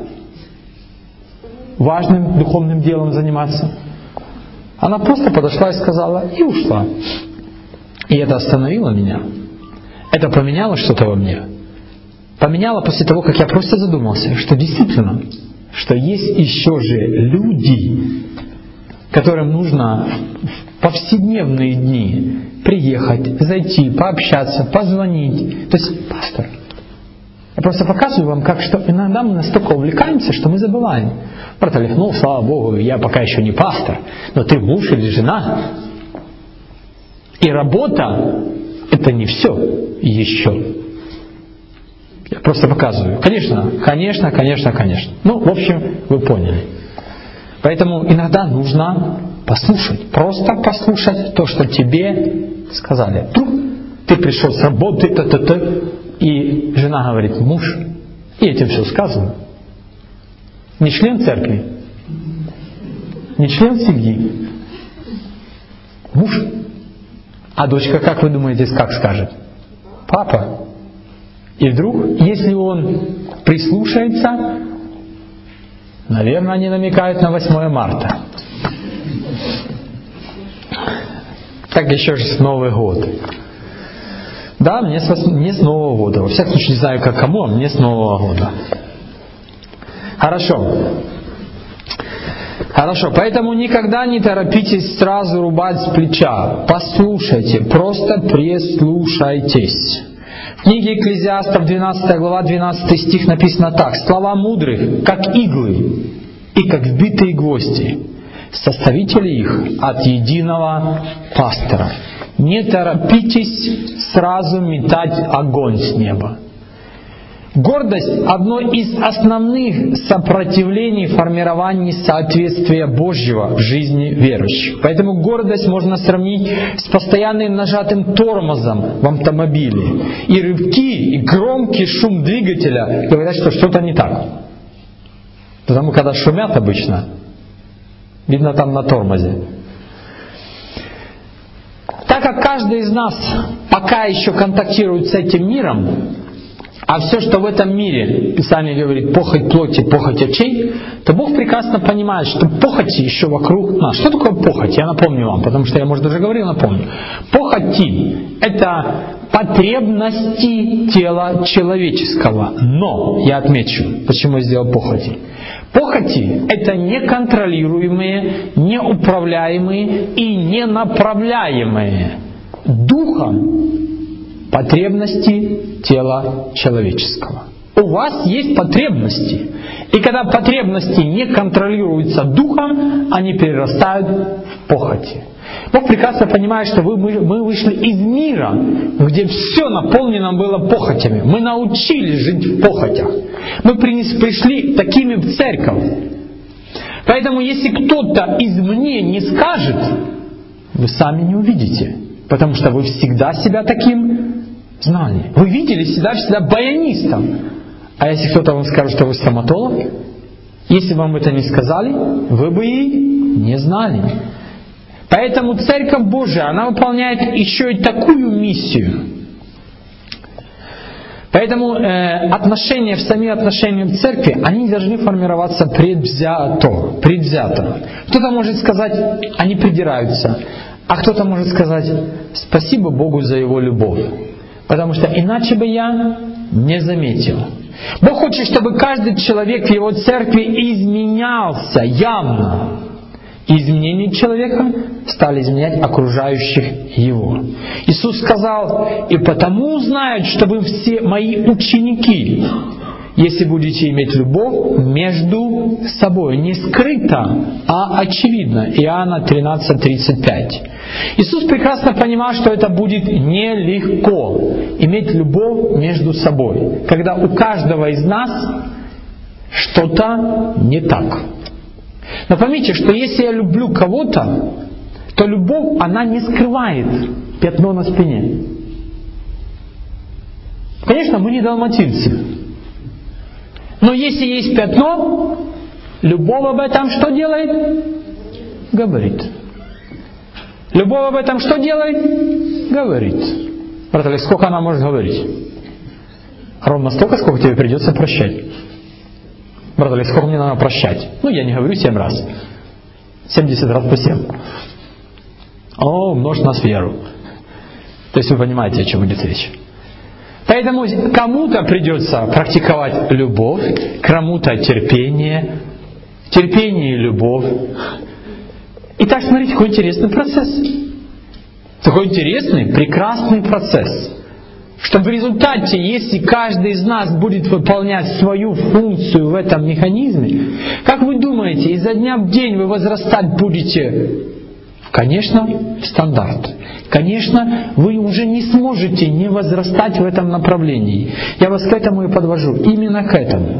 важным духовным делом заниматься. Она просто подошла и сказала, и ушла. И это остановило меня. Это поменяло что-то во мне. Поменяло после того, как я просто задумался, что действительно, что есть еще же люди, которым нужно в повседневные дни приехать, зайти, пообщаться, позвонить. То есть, пастор, я просто показываю вам, как что иногда мы настолько увлекаемся, что мы забываем. Брат Олег, ну, слава Богу, я пока еще не пастор, но ты муж или жена. И работа — это не все еще. Я просто показываю. Конечно. Ну, в общем, вы поняли. Поэтому иногда нужно послушать. Просто послушать то, что тебе сказали. Вдруг ты пришел с работы, и жена говорит: муж, и этим все сказано. Не член церкви, не член семьи. Муж. А дочка, как вы думаете, как скажет? Папа. И вдруг, если он прислушается, наверное, они намекают на 8 марта. Так еще же с Новый год. Да, мне с Нового года. Во всяком случае, не знаю, как кому, а мне с Нового года. Хорошо, поэтому никогда не торопитесь сразу рубать с плеча. Послушайте, просто прислушайтесь. В книге Экклезиастов, 12 глава, 12 стих написано так: «Слова мудрых, как иглы, и как вбитые гвозди, составители их от единого пастора. Не торопитесь сразу метать огонь с неба». Гордость – одно из основных сопротивлений формированию соответствия Божьего в жизни верующих. Поэтому гордость можно сравнить с постоянным нажатым тормозом в автомобиле. И рывки, и громкий шум двигателя говорят, что что-то не так. Потому когда шумят обычно, видно там на тормозе. Так как каждый из нас пока еще контактирует с этим миром, а все, что в этом мире, Писание говорит, похоть плоти, похоть очей, то Бог прекрасно понимает, что похоти еще вокруг нас. Что такое похоть? Я напомню вам, потому что я, может, уже говорил, напомню. Похоти – это потребности тела человеческого. Но, я отмечу, почему я сделал похоти. Похоти – это неконтролируемые, неуправляемые и ненаправляемые духом потребности тела человеческого. У вас есть потребности. И когда потребности не контролируются духом, они перерастают в похоти. Бог прекрасно понимает, что мы вышли из мира, где все наполнено было похотями. Мы научились жить в похотях. Мы пришли такими в церковь. Поэтому если кто-то извне не скажет, вы сами не увидите. Потому что вы всегда себя таким знали. Вы видели всегда баянистом. А если кто-то вам скажет, что вы стоматолог, если вам это не сказали, вы бы и не знали. Поэтому Церковь Божия, она выполняет еще и такую миссию. Поэтому сами отношения в церкви, они должны формироваться предвзято. Кто-то может сказать, они придираются. А кто-то может сказать, спасибо Богу за Его любовь. Потому что иначе бы я не заметил. Бог хочет, чтобы каждый человек в Его церкви изменялся явно. И изменения человека стали изменять окружающих его. Иисус сказал, и потому узнают, что вы все мои ученики, если будете иметь любовь между собой. Не скрыто, а очевидно. Иоанна 13:35. Иисус прекрасно понимал, что это будет нелегко. Иметь любовь между собой. Когда у каждого из нас что-то не так. Но поймите, что если я люблю кого-то, то любовь, она не скрывает пятно на спине. Конечно, мы не далматинцы. Но если есть пятно, любовь об этом что делает? Говорит. Любовь об этом что делает? Говорит. Брат Олег, сколько она может говорить? Ровно столько, сколько тебе придется прощать. Брат Олег, сколько мне надо прощать? Я не говорю 7 раз. 70 раз по 7. Умножь нас веру. То есть вы понимаете, о чем идет речь. Поэтому кому-то придется практиковать любовь, кому-то терпение и любовь. Итак, смотрите, какой интересный процесс. Такой интересный, прекрасный процесс. Что в результате, если каждый из нас будет выполнять свою функцию в этом механизме, как вы думаете, изо дня в день вы возрастать будете? Конечно, в стандарт. Конечно, вы уже не сможете не возрастать в этом направлении. Я вас к этому и подвожу. Именно к этому.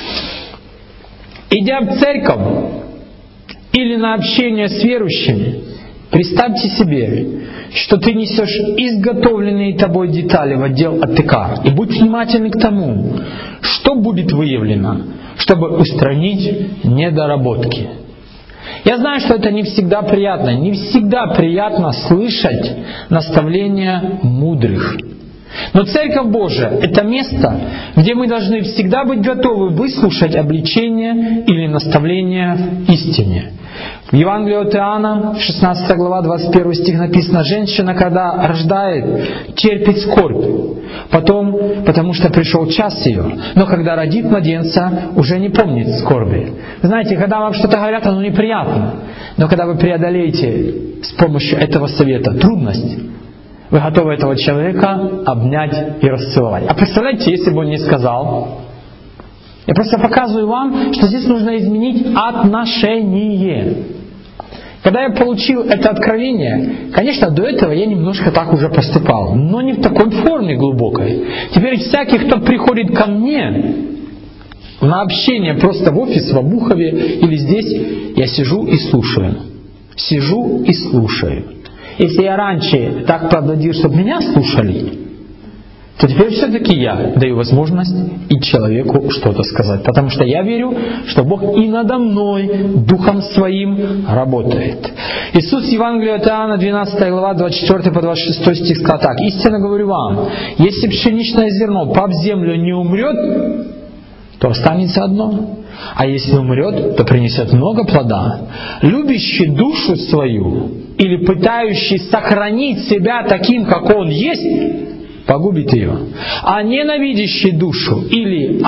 Идя в церковь или на общение с верующими, представьте себе, что ты несешь изготовленные тобой детали в отдел АТК. И будь внимательны к тому, что будет выявлено, чтобы устранить недоработки. Я знаю, что это не всегда приятно. Не всегда приятно слышать наставления мудрых. Но Церковь Божия — это место, где мы должны всегда быть готовы выслушать обличение или наставление истине. В Евангелии от Иоанна, 16 глава, 21 стих написано: «Женщина, когда рождает, терпит скорбь, потому что пришел час ее, но когда родит младенца, уже не помнит скорби». Вы знаете, когда вам что-то говорят, оно неприятно, но когда вы преодолеете с помощью этого совета трудность, вы готовы этого человека обнять и расцеловать. А представляете, если бы он не сказал? Я просто показываю вам, что здесь нужно изменить отношение. Когда я получил это откровение, конечно, до этого я немножко так уже поступал, но не в такой форме глубокой. Теперь всякий, кто приходит ко мне на общение просто в офис, в Обухове или здесь, я сижу и слушаю. Сижу и слушаю. Если я раньше так подводил, чтобы меня слушали, то теперь все-таки я даю возможность и человеку что-то сказать. Потому что я верю, что Бог и надо мной Духом Своим работает. Иисус в Евангелии от Иоанна, 12 глава, 24 по 26 стих сказал так: «Истинно говорю вам, если пшеничное зерно, пав землю, не умрет, то останется одно. А если умрет, то принесет много плода. Любящий душу свою или пытающий сохранить себя таким, как он есть, погубит ее. А ненавидящий душу или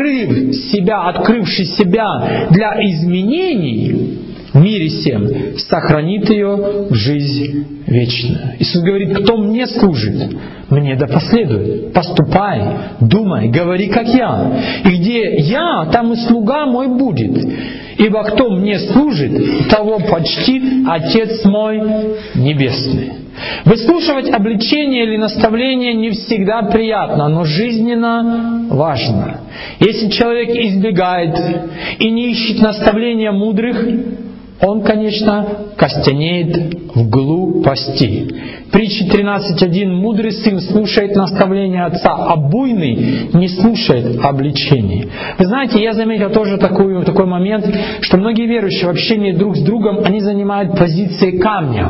открывший себя для изменений в мире сем, сохранит ее в жизнь вечную». Иисус говорит: «Кто мне служит, мне да последует. Поступай, думай, говори, как я. И где я, там и слуга мой будет. Ибо кто мне служит, того почтит Отец мой Небесный». Выслушивать обличение или наставление не всегда приятно, но жизненно важно. Если человек избегает и не ищет наставления мудрых, он, конечно, костенеет в глупости. Притча 13.1: «Мудрый сын слушает наставления отца, а буйный не слушает обличений». Вы знаете, я заметил тоже такой момент, что многие верующие в общении друг с другом, они занимают позиции камня.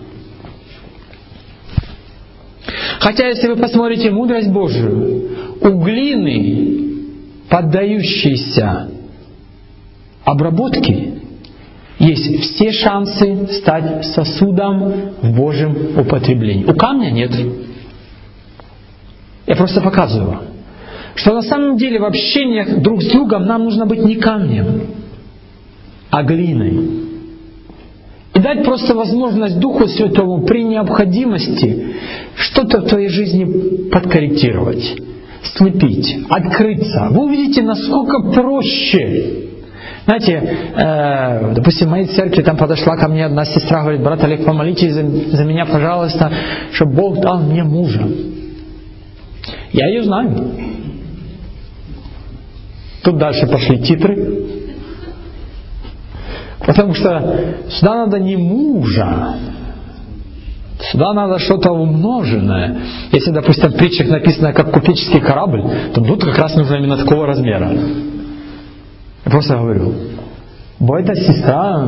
Хотя, если вы посмотрите мудрость Божию, у глины, поддающейся обработке, есть все шансы стать сосудом в Божьем употреблении. У камня нет. Я просто показываю вам, что на самом деле в общениях друг с другом нам нужно быть не камнем, а глиной. И дать просто возможность Духу Святому при необходимости что-то в твоей жизни подкорректировать, слепить, открыться. Вы увидите, насколько проще. Знаете, допустим, в моей церкви там подошла ко мне одна сестра, говорит: «Брат Олег, помолитесь за меня, пожалуйста, чтобы Бог дал мне мужа». Я ее знаю. Тут дальше пошли титры. Потому что сюда надо не мужа, сюда надо что-то умноженное. Если, допустим, в притчах написано как купеческий корабль, то тут как раз нужно именно такого размера. Я просто говорю, бо эта сестра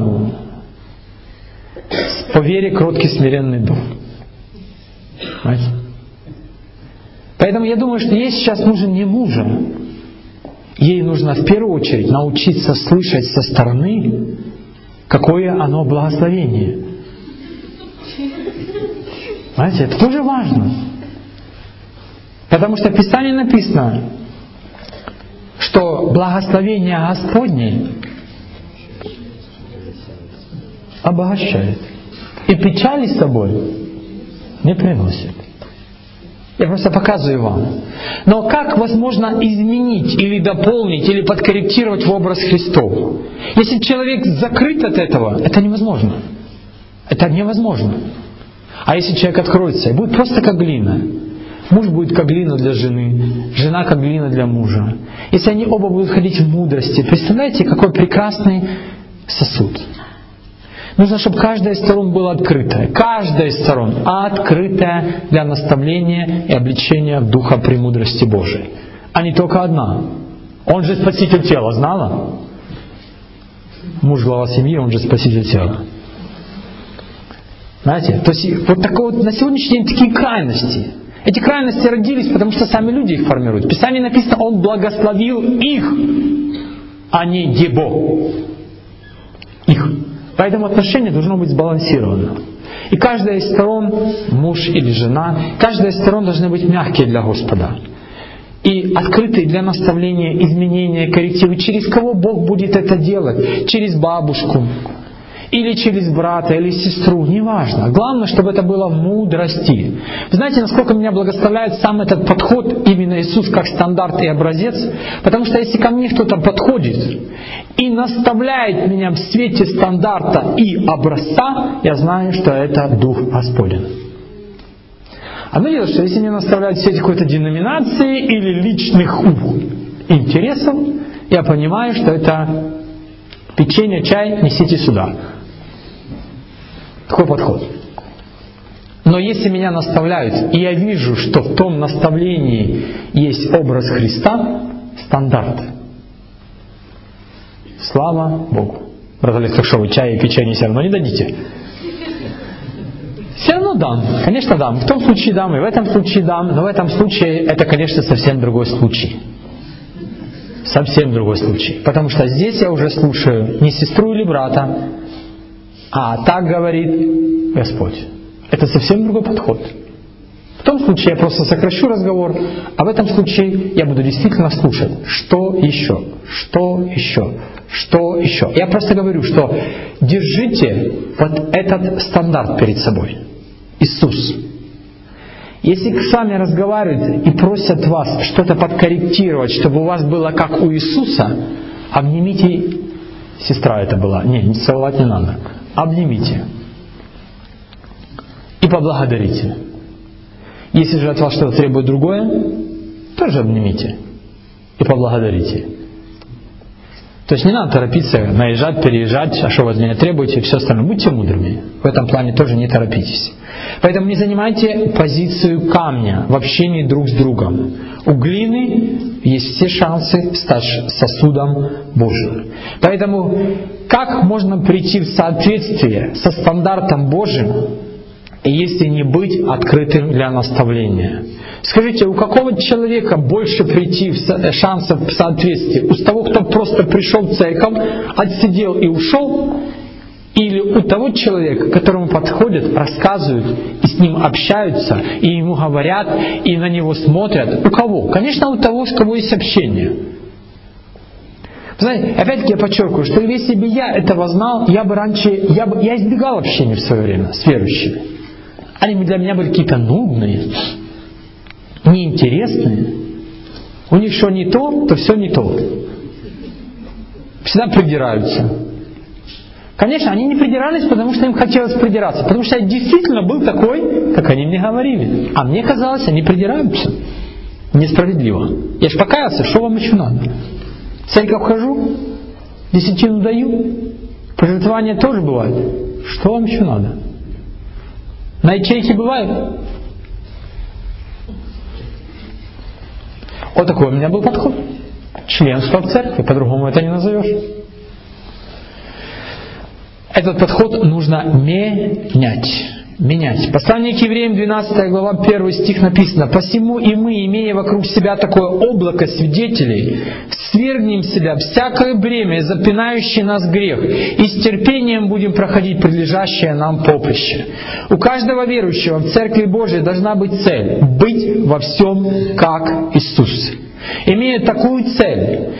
по вере кроткий смиренный дух. Понимаете? Поэтому я думаю, что ей сейчас нужен не мужа. Ей нужно в первую очередь научиться слышать со стороны, какое оно благословение. Знаете, это тоже важно. Потому что в Писании написано, что благословение Господне обогащает. И печали с собой Не приносит. Я просто показываю вам. Но как возможно изменить или дополнить, или подкорректировать в образ Христов? Если человек закрыт от этого, это невозможно. Это невозможно. А если человек откроется и будет просто как глина, муж будет как глина для жены, жена как глина для мужа. Если они оба будут ходить в мудрости, представляете, какой прекрасный сосуд. Нужно, чтобы каждая из сторон была открытая. Каждая из сторон открытая для наставления и обличения в духа премудрости Божией. А не только одна. Он же спаситель тела, знала? Муж глава семьи, он же спаситель тела. Знаете? То есть вот такое вот на сегодняшний день такие крайности. Эти крайности родились, потому что сами люди их формируют. В Писании написано, Он благословил их, а не его. Их. Поэтому отношение должно быть сбалансировано. И каждая из сторон, муж или жена, каждая из сторон должны быть мягкие для Господа. И открытые для наставления, изменения, коррективы. Через кого Бог будет это делать? Через бабушку, или через брата, или сестру, неважно. Главное, чтобы это было в мудрости. Вы знаете, насколько меня благословляет сам этот подход, именно Иисус как стандарт и образец? Потому что если ко мне кто-то подходит и наставляет меня в свете стандарта и образца, я знаю, что это Дух Господень. Одно дело, что если меня наставляют в свете какой-то деноминации или личных интересов, я понимаю, что это печенье, чай, несите сюда. Такой подход. Но если меня наставляют, и я вижу, что в том наставлении есть образ Христа, стандарт. Слава Богу. Брат Олег, что вы чай и печенье все равно не дадите? Все равно дам. Конечно, дам. В том случае дам, и в этом случае дам. Но в этом случае это, конечно, совсем другой случай. Совсем другой случай. Потому что здесь я уже слушаю не сестру или брата, а так говорит Господь. Это совсем другой подход. В том случае я просто сокращу разговор, а в этом случае я буду действительно слушать. Что еще? Что еще? Что еще? Я просто говорю, что держите вот этот стандарт перед собой. Иисус. Если с вами разговаривают и просят вас что-то подкорректировать, чтобы у вас было как у Иисуса, обнимите, сестра это была, не целовать не надо, обнимите и поблагодарите. Если же от вас что-то требует другое, тоже обнимите и поблагодарите. То есть не надо торопиться, наезжать, переезжать, а что вы от меня требуете и все остальное. Будьте мудрыми. В этом плане тоже не торопитесь. Поэтому не занимайте позицию камня в общении друг с другом. У глины есть все шансы стать сосудом Божьим. Поэтому как можно прийти в соответствие со стандартом Божьим, если не быть открытым для наставления? Скажите, у какого человека больше прийти шансов в соответствии? У того, кто просто пришел в церковь, отсидел и ушел? Или у того человека, к которому подходят, рассказывают, и с ним общаются, и ему говорят, и на него смотрят? У кого? Конечно, у того, с кого есть общение. Знаете, опять-таки я подчеркиваю, что если бы я этого знал, я избегал общения в свое время с верующими. Они для меня были какие-то нудные, неинтересные. У них что не то все не то. Всегда придираются. Конечно, они не придирались, потому что им хотелось придираться. Потому что я действительно был такой, как они мне говорили. А мне казалось, они придираются. Несправедливо. Я же покаялся, что вам еще надо? В церковь хожу, десятину даю, пожертвования тоже бывают. Что вам еще надо? На ячейке бывает? Вот такой у меня был подход. Членство в церкви, по-другому это не назовешь. Этот подход нужно менять. Послание к евреям, 12 глава, 1 стих написано: «Посему и мы, имея вокруг себя такое облако свидетелей, свергнем с себя всякое бремя, запинающий нас грех, и с терпением будем проходить прилежащее нам поприще». У каждого верующего в Церкви Божией должна быть цель — быть во всем как Иисус. Имея такую цель,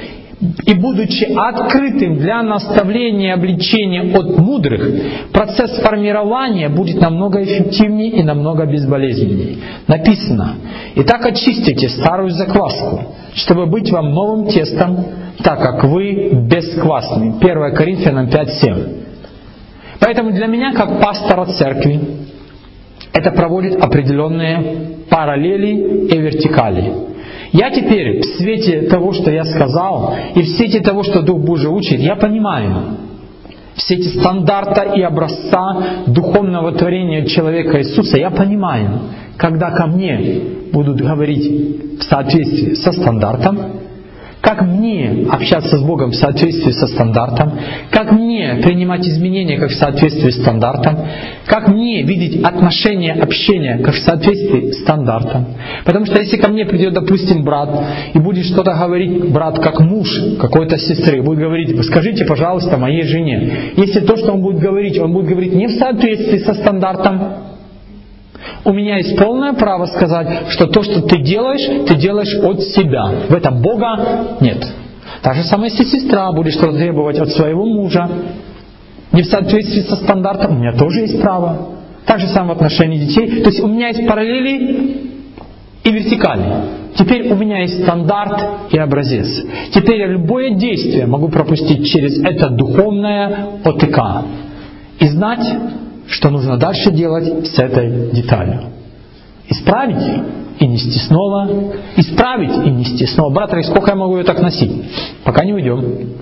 и будучи открытым для наставления и обличения от мудрых, процесс формирования будет намного эффективнее и намного безболезненнее. Написано: «Итак очистите старую закваску, чтобы быть вам новым тестом, так как вы бесквасны». 1 Коринфянам 5:7. Поэтому для меня, как пастора церкви, это проводит определенные параллели и вертикали. Я теперь в свете того, что я сказал, и в свете того, что Дух Божий учит, я понимаю все эти стандарты и образца духовного творения человека Иисуса, я понимаю, когда ко мне будут говорить в соответствии со стандартом, как мне общаться с Богом в соответствии со стандартом, как мне принимать изменения как в соответствии с стандартом, как мне видеть отношения, общения как в соответствии с стандартом. Потому что если ко мне придет, допустим, брат и будет что-то говорить, брат как муж какой-то сестры, будет говорить: скажите, пожалуйста, моей жене. Если то, что он будет говорить не в соответствии со стандартом, у меня есть полное право сказать, что то, что ты делаешь от себя. В этом Бога нет. Так же самое, если сестра будет что-то требовать от своего мужа, не в соответствии со стандартом, у меня тоже есть право. Так же самое в отношении детей. То есть у меня есть параллели и вертикали. Теперь у меня есть стандарт и образец. Теперь я любое действие могу пропустить через это духовное ОТК и знать, что нужно дальше делать с этой деталью. Исправить и нести снова. Исправить и нести снова. Брат, сколько я могу ее так носить? Пока не уйдем.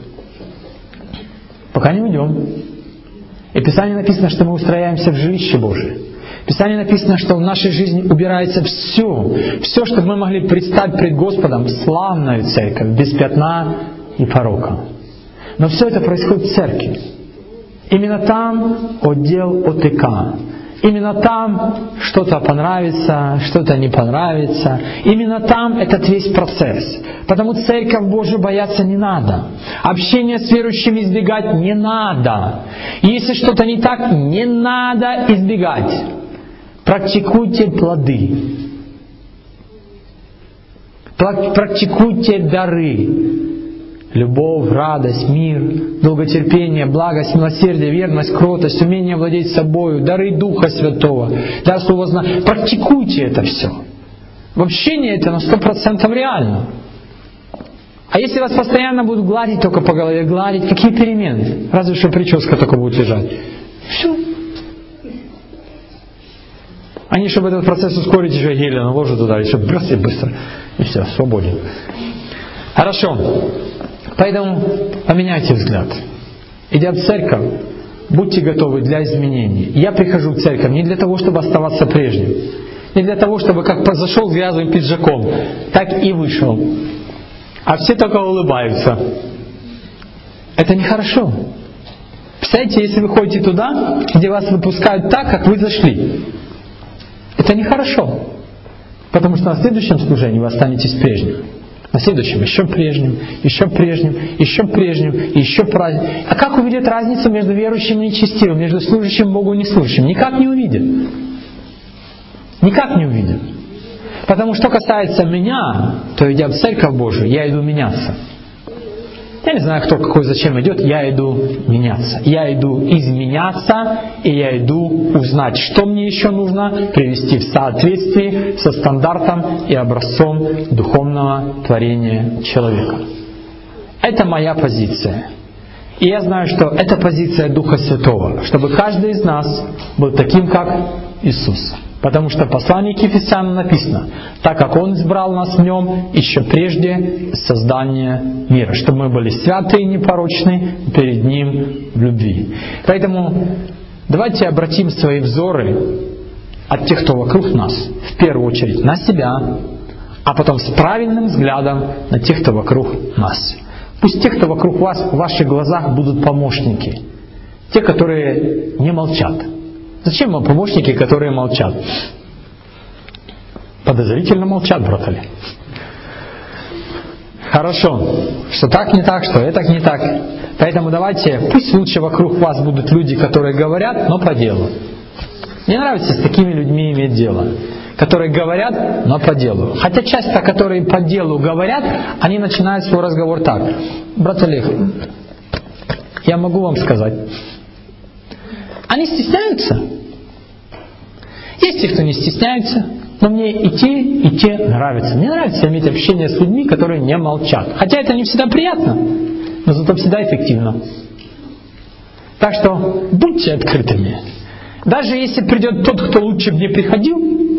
Пока не уйдем. И в Писании написано, что мы устрояемся в жилище Божие. В Писании написано, что в нашей жизни убирается все, что мы могли предстать пред Господом, славную церковь, без пятна и порока. Но все это происходит в церкви. Именно там отдел ОТК. Именно там что-то понравится, что-то не понравится. Именно там этот весь процесс. Потому церковь Божию бояться не надо. Общение с верующими избегать не надо. Если что-то не так, не надо избегать. Практикуйте плоды. Практикуйте дары. Любовь, радость, мир, долготерпение, благость, милосердие, верность, кротость, умение владеть собою, дары Духа Святого, дар Слова знания. Практикуйте это все. В общении это на 100% реально. А если вас постоянно будут гладить только по голове, гладить, какие перемены? Разве что прическа только будет лежать. Все. Они, чтобы этот процесс ускорить, еще гель наложат туда, и все быстро. И все, свободен. Хорошо. Поэтому поменяйте взгляд. Идя в церковь, будьте готовы для изменений. Я прихожу в церковь не для того, чтобы оставаться прежним. Не для того, чтобы как зашел грязным пиджаком, так и вышел. А все только улыбаются. Это нехорошо. Представляете, если вы ходите туда, где вас выпускают так, как вы зашли. Это нехорошо. Потому что на следующем служении вы останетесь прежним. На следующем еще прежним, еще прежним, еще прежним, еще праздним. А как увидят разницу между верующим и нечестивым, между служащим Богу и неслужащим? Никак не увидят. Никак не увидят. Потому что касается меня, то идя в церковь Божию, я иду меняться. Я не знаю, кто какой зачем идет, я иду меняться. Я иду изменяться, и я иду узнать, что мне еще нужно привести в соответствии со стандартом и образцом духовного творения человека. Это моя позиция. И я знаю, что это позиция Духа Святого, чтобы каждый из нас был таким, как Иисус. Потому что в послании к Ефесянам написано: так как Он избрал нас в Нем еще прежде создания мира, чтобы мы были святы и непорочны перед Ним в любви. Поэтому давайте обратим свои взоры от тех, кто вокруг нас, в первую очередь на себя, а потом с правильным взглядом на тех, кто вокруг нас. Пусть те, кто вокруг вас, в ваших глазах будут помощники, те, которые не молчат. Зачем вам помощники, которые молчат? Подозрительно молчат, братали. Хорошо, что так не так, что это не так. Поэтому давайте, пусть лучше вокруг вас будут люди, которые говорят, но по делу. Мне нравится с такими людьми иметь дело. которые говорят, но по делу. Хотя часто, которые по делу говорят, они начинают свой разговор так. Брат Олег, я могу вам сказать. Они стесняются. Есть те, кто не стесняются, но мне и те нравятся. Мне нравится иметь общение с людьми, которые не молчат. Хотя это не всегда приятно, но зато всегда эффективно. Так что будьте открытыми. Даже если придет тот, кто лучше бы не приходил,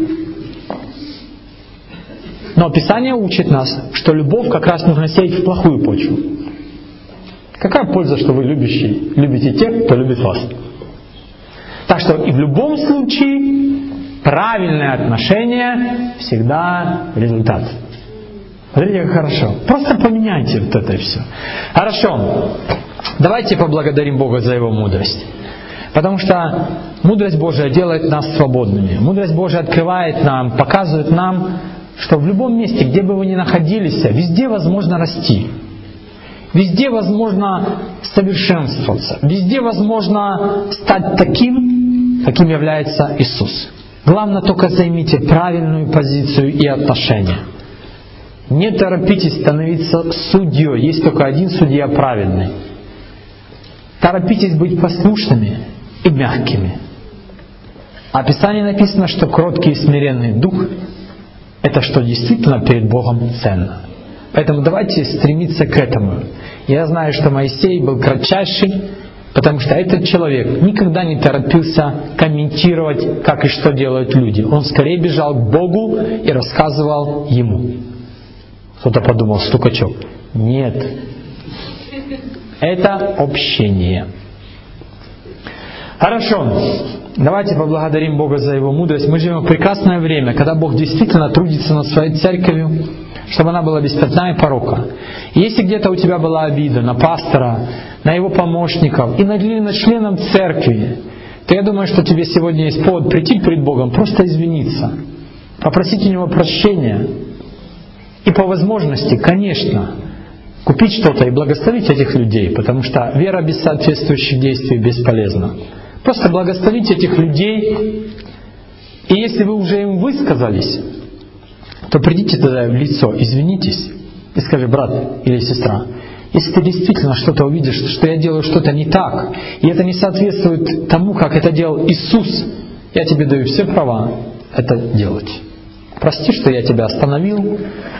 но Писание учит нас, что любовь как раз нужно сеять в плохую почву. Какая польза, что вы любите тех, кто любит вас? Так что и в любом случае правильное отношение всегда результат. Смотрите, как хорошо. Просто поменяйте вот это и все. Хорошо. Давайте поблагодарим Бога за Его мудрость. Потому что мудрость Божия делает нас свободными. Мудрость Божия открывает нам, показывает нам, что в любом месте, где бы вы ни находились, везде возможно расти. Везде возможно совершенствоваться. Везде возможно стать таким, каким является Иисус. Главное, только займите правильную позицию и отношения. Не торопитесь становиться судьей. Есть только один судья правильный. Торопитесь быть послушными и мягкими. А в Писании написано, что кроткий и смиренный дух — это что действительно перед Богом ценно. Поэтому давайте стремиться к этому. Я знаю, что Моисей был кратчайший, потому что этот человек никогда не торопился комментировать, как и что делают люди. Он скорее бежал к Богу и рассказывал Ему. Кто-то подумал, стукачок. Нет. Это общение. Хорошо. Давайте поблагодарим Бога за Его мудрость. Мы живем в прекрасное время, когда Бог действительно трудится над своей церковью, чтобы она была без пятна и порока. И если где-то у тебя была обида на пастора, на его помощников и на членов церкви, то я думаю, что тебе сегодня есть повод прийти перед Богом, просто извиниться, попросить у Него прощения и по возможности, конечно, купить что-то и благословить этих людей, потому что вера без соответствующих действий бесполезна. Просто благословить этих людей, и если вы уже им высказались, то придите тогда в лицо, извинитесь и скажи: брат или сестра, если ты действительно что-то увидишь, что я делаю что-то не так, и это не соответствует тому, как это делал Иисус, я тебе даю все права это делать. Прости, что я тебя остановил,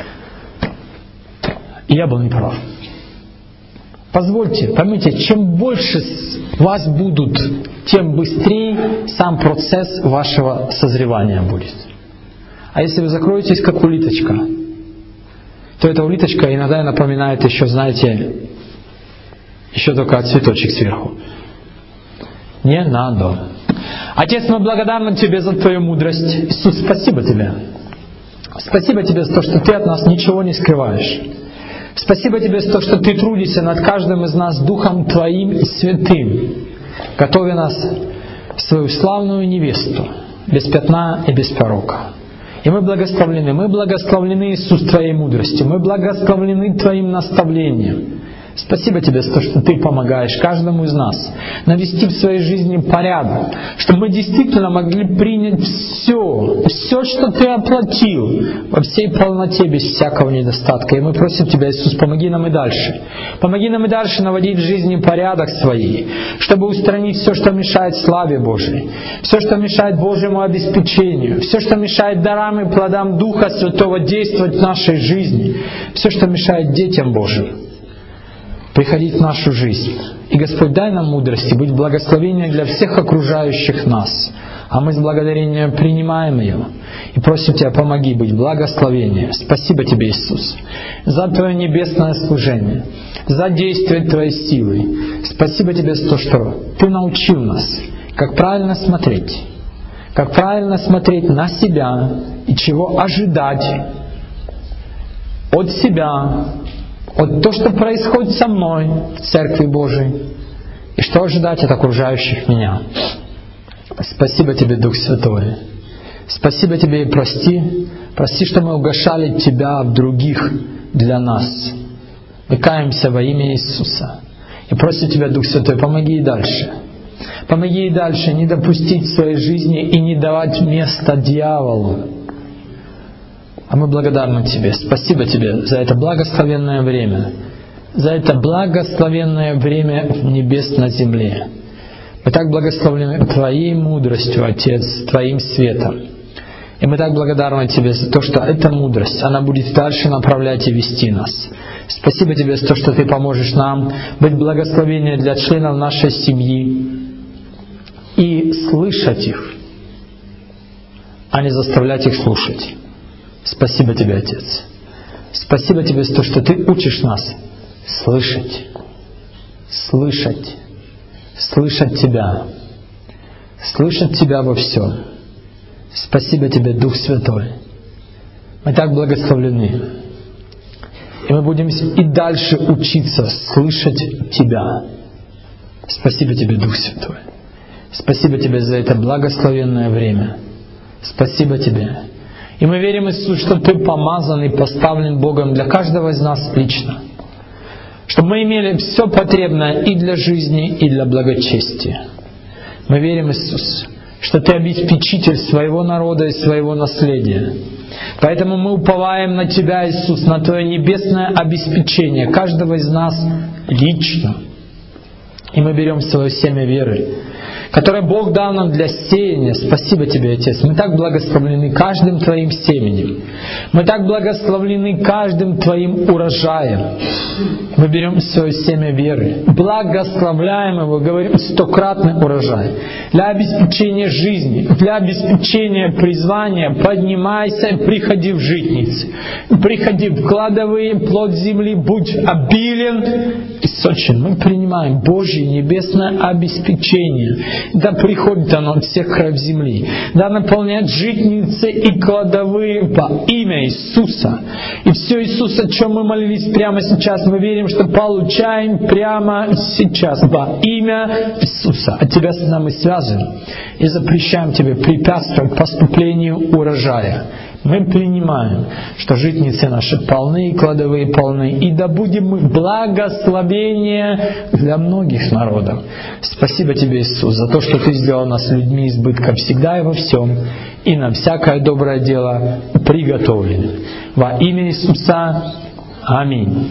и я был неправ. Позвольте, поймите, чем больше вас будут, тем быстрее сам процесс вашего созревания будет. А если вы закроетесь как улиточка, то эта улиточка иногда напоминает еще, знаете, еще только цветочек сверху. Не надо. Отец, мы благодарны Тебе за Твою мудрость. Иисус, спасибо Тебе. Спасибо Тебе за то, что Ты от нас ничего не скрываешь. Спасибо Тебе за то, что Ты трудишься над каждым из нас Духом Твоим и Святым, готовя нас в свою славную невесту, без пятна и без порока. И мы благословлены, Иисус, Твоей мудростью, мы благословлены Твоим наставлением. Спасибо Тебе за то, что Ты помогаешь каждому из нас навести в своей жизни порядок, чтобы мы действительно могли принять все, что Ты оплатил, во всей полноте, без всякого недостатка. И мы просим Тебя, Иисус, помоги нам и дальше. Помоги нам и дальше наводить в жизни порядок свой, чтобы устранить все, что мешает славе Божией, все, что мешает Божьему обеспечению, все, что мешает дарам и плодам Духа Святого действовать в нашей жизни, все, что мешает детям Божьим приходить в нашу жизнь. И, Господь, дай нам мудрости быть благословением для всех окружающих нас. А мы с благодарением принимаем ее и просим Тебя, помоги быть благословением. Спасибо Тебе, Иисус, за Твое небесное служение, за действие Твоей силы. Спасибо Тебе за то, что Ты научил нас, как правильно смотреть на себя и чего ожидать от себя, от того, что происходит со мной в Церкви Божией, и что ожидать от окружающих меня. Спасибо Тебе, Дух Святой. Спасибо Тебе и прости, что мы угошали Тебя в других для нас. Мы каемся во имя Иисуса. И просим Тебя, Дух Святой, помоги и дальше. Помоги и дальше не допустить в своей жизни и не давать места дьяволу. А мы благодарны Тебе. Спасибо Тебе за это благословенное время, за это благословенное время небес на земле. Мы так благословлены Твоей мудростью, Отец, Твоим светом. И мы так благодарны Тебе за то, что эта мудрость, она будет дальше направлять и вести нас. Спасибо Тебе за то, что Ты поможешь нам быть благословением для членов нашей семьи и слышать их, а не заставлять их слушать. Спасибо Тебе, Отец. Спасибо Тебе за то, что Ты учишь нас слышать, слышать, слышать Тебя, слышать Тебя во всем. Спасибо Тебе, Дух Святой. Мы так благословлены. И мы будем и дальше учиться слышать Тебя. Спасибо Тебе, Дух Святой. Спасибо Тебе за это благословенное время. Спасибо Тебе. И мы верим, Иисус, что Ты помазан и поставлен Богом для каждого из нас лично. Чтобы мы имели все потребное и для жизни, и для благочестия. Мы верим, Иисус, что Ты обеспечитель своего народа и своего наследия. Поэтому мы уповаем на Тебя, Иисус, на Твое небесное обеспечение каждого из нас лично. И мы берем свое семя веры, которое Бог дал нам для сеяния. Спасибо Тебе, Отец. Мы так благословлены каждым Твоим семенем. Мы так благословлены каждым Твоим урожаем. Мы берем свое семя веры, благословляем его, говорим, 100-кратный урожай. Для обеспечения жизни, для обеспечения призвания поднимайся, приходи в житницы, приходи в кладовые, плод земли, будь обилен и сочен. Мы принимаем Божье небесное обеспечение. Да приходит оно от всех краев земли. Да наполняет житницы и кладовые во имя Иисуса. И все, Иисус, о чем мы молились прямо сейчас, мы верим, что получаем прямо сейчас во имя Иисуса. От Тебя с нами связываем и запрещаем Тебе препятствовать поступлению урожая. Мы принимаем, что житницы наши полны, и кладовые полны, и да будем мы благословение для многих народов. Спасибо Тебе, Иисус, за то, что Ты сделал нас людьми избытка всегда и во всем, и на всякое доброе дело приготовлены. Во имя Иисуса. Аминь.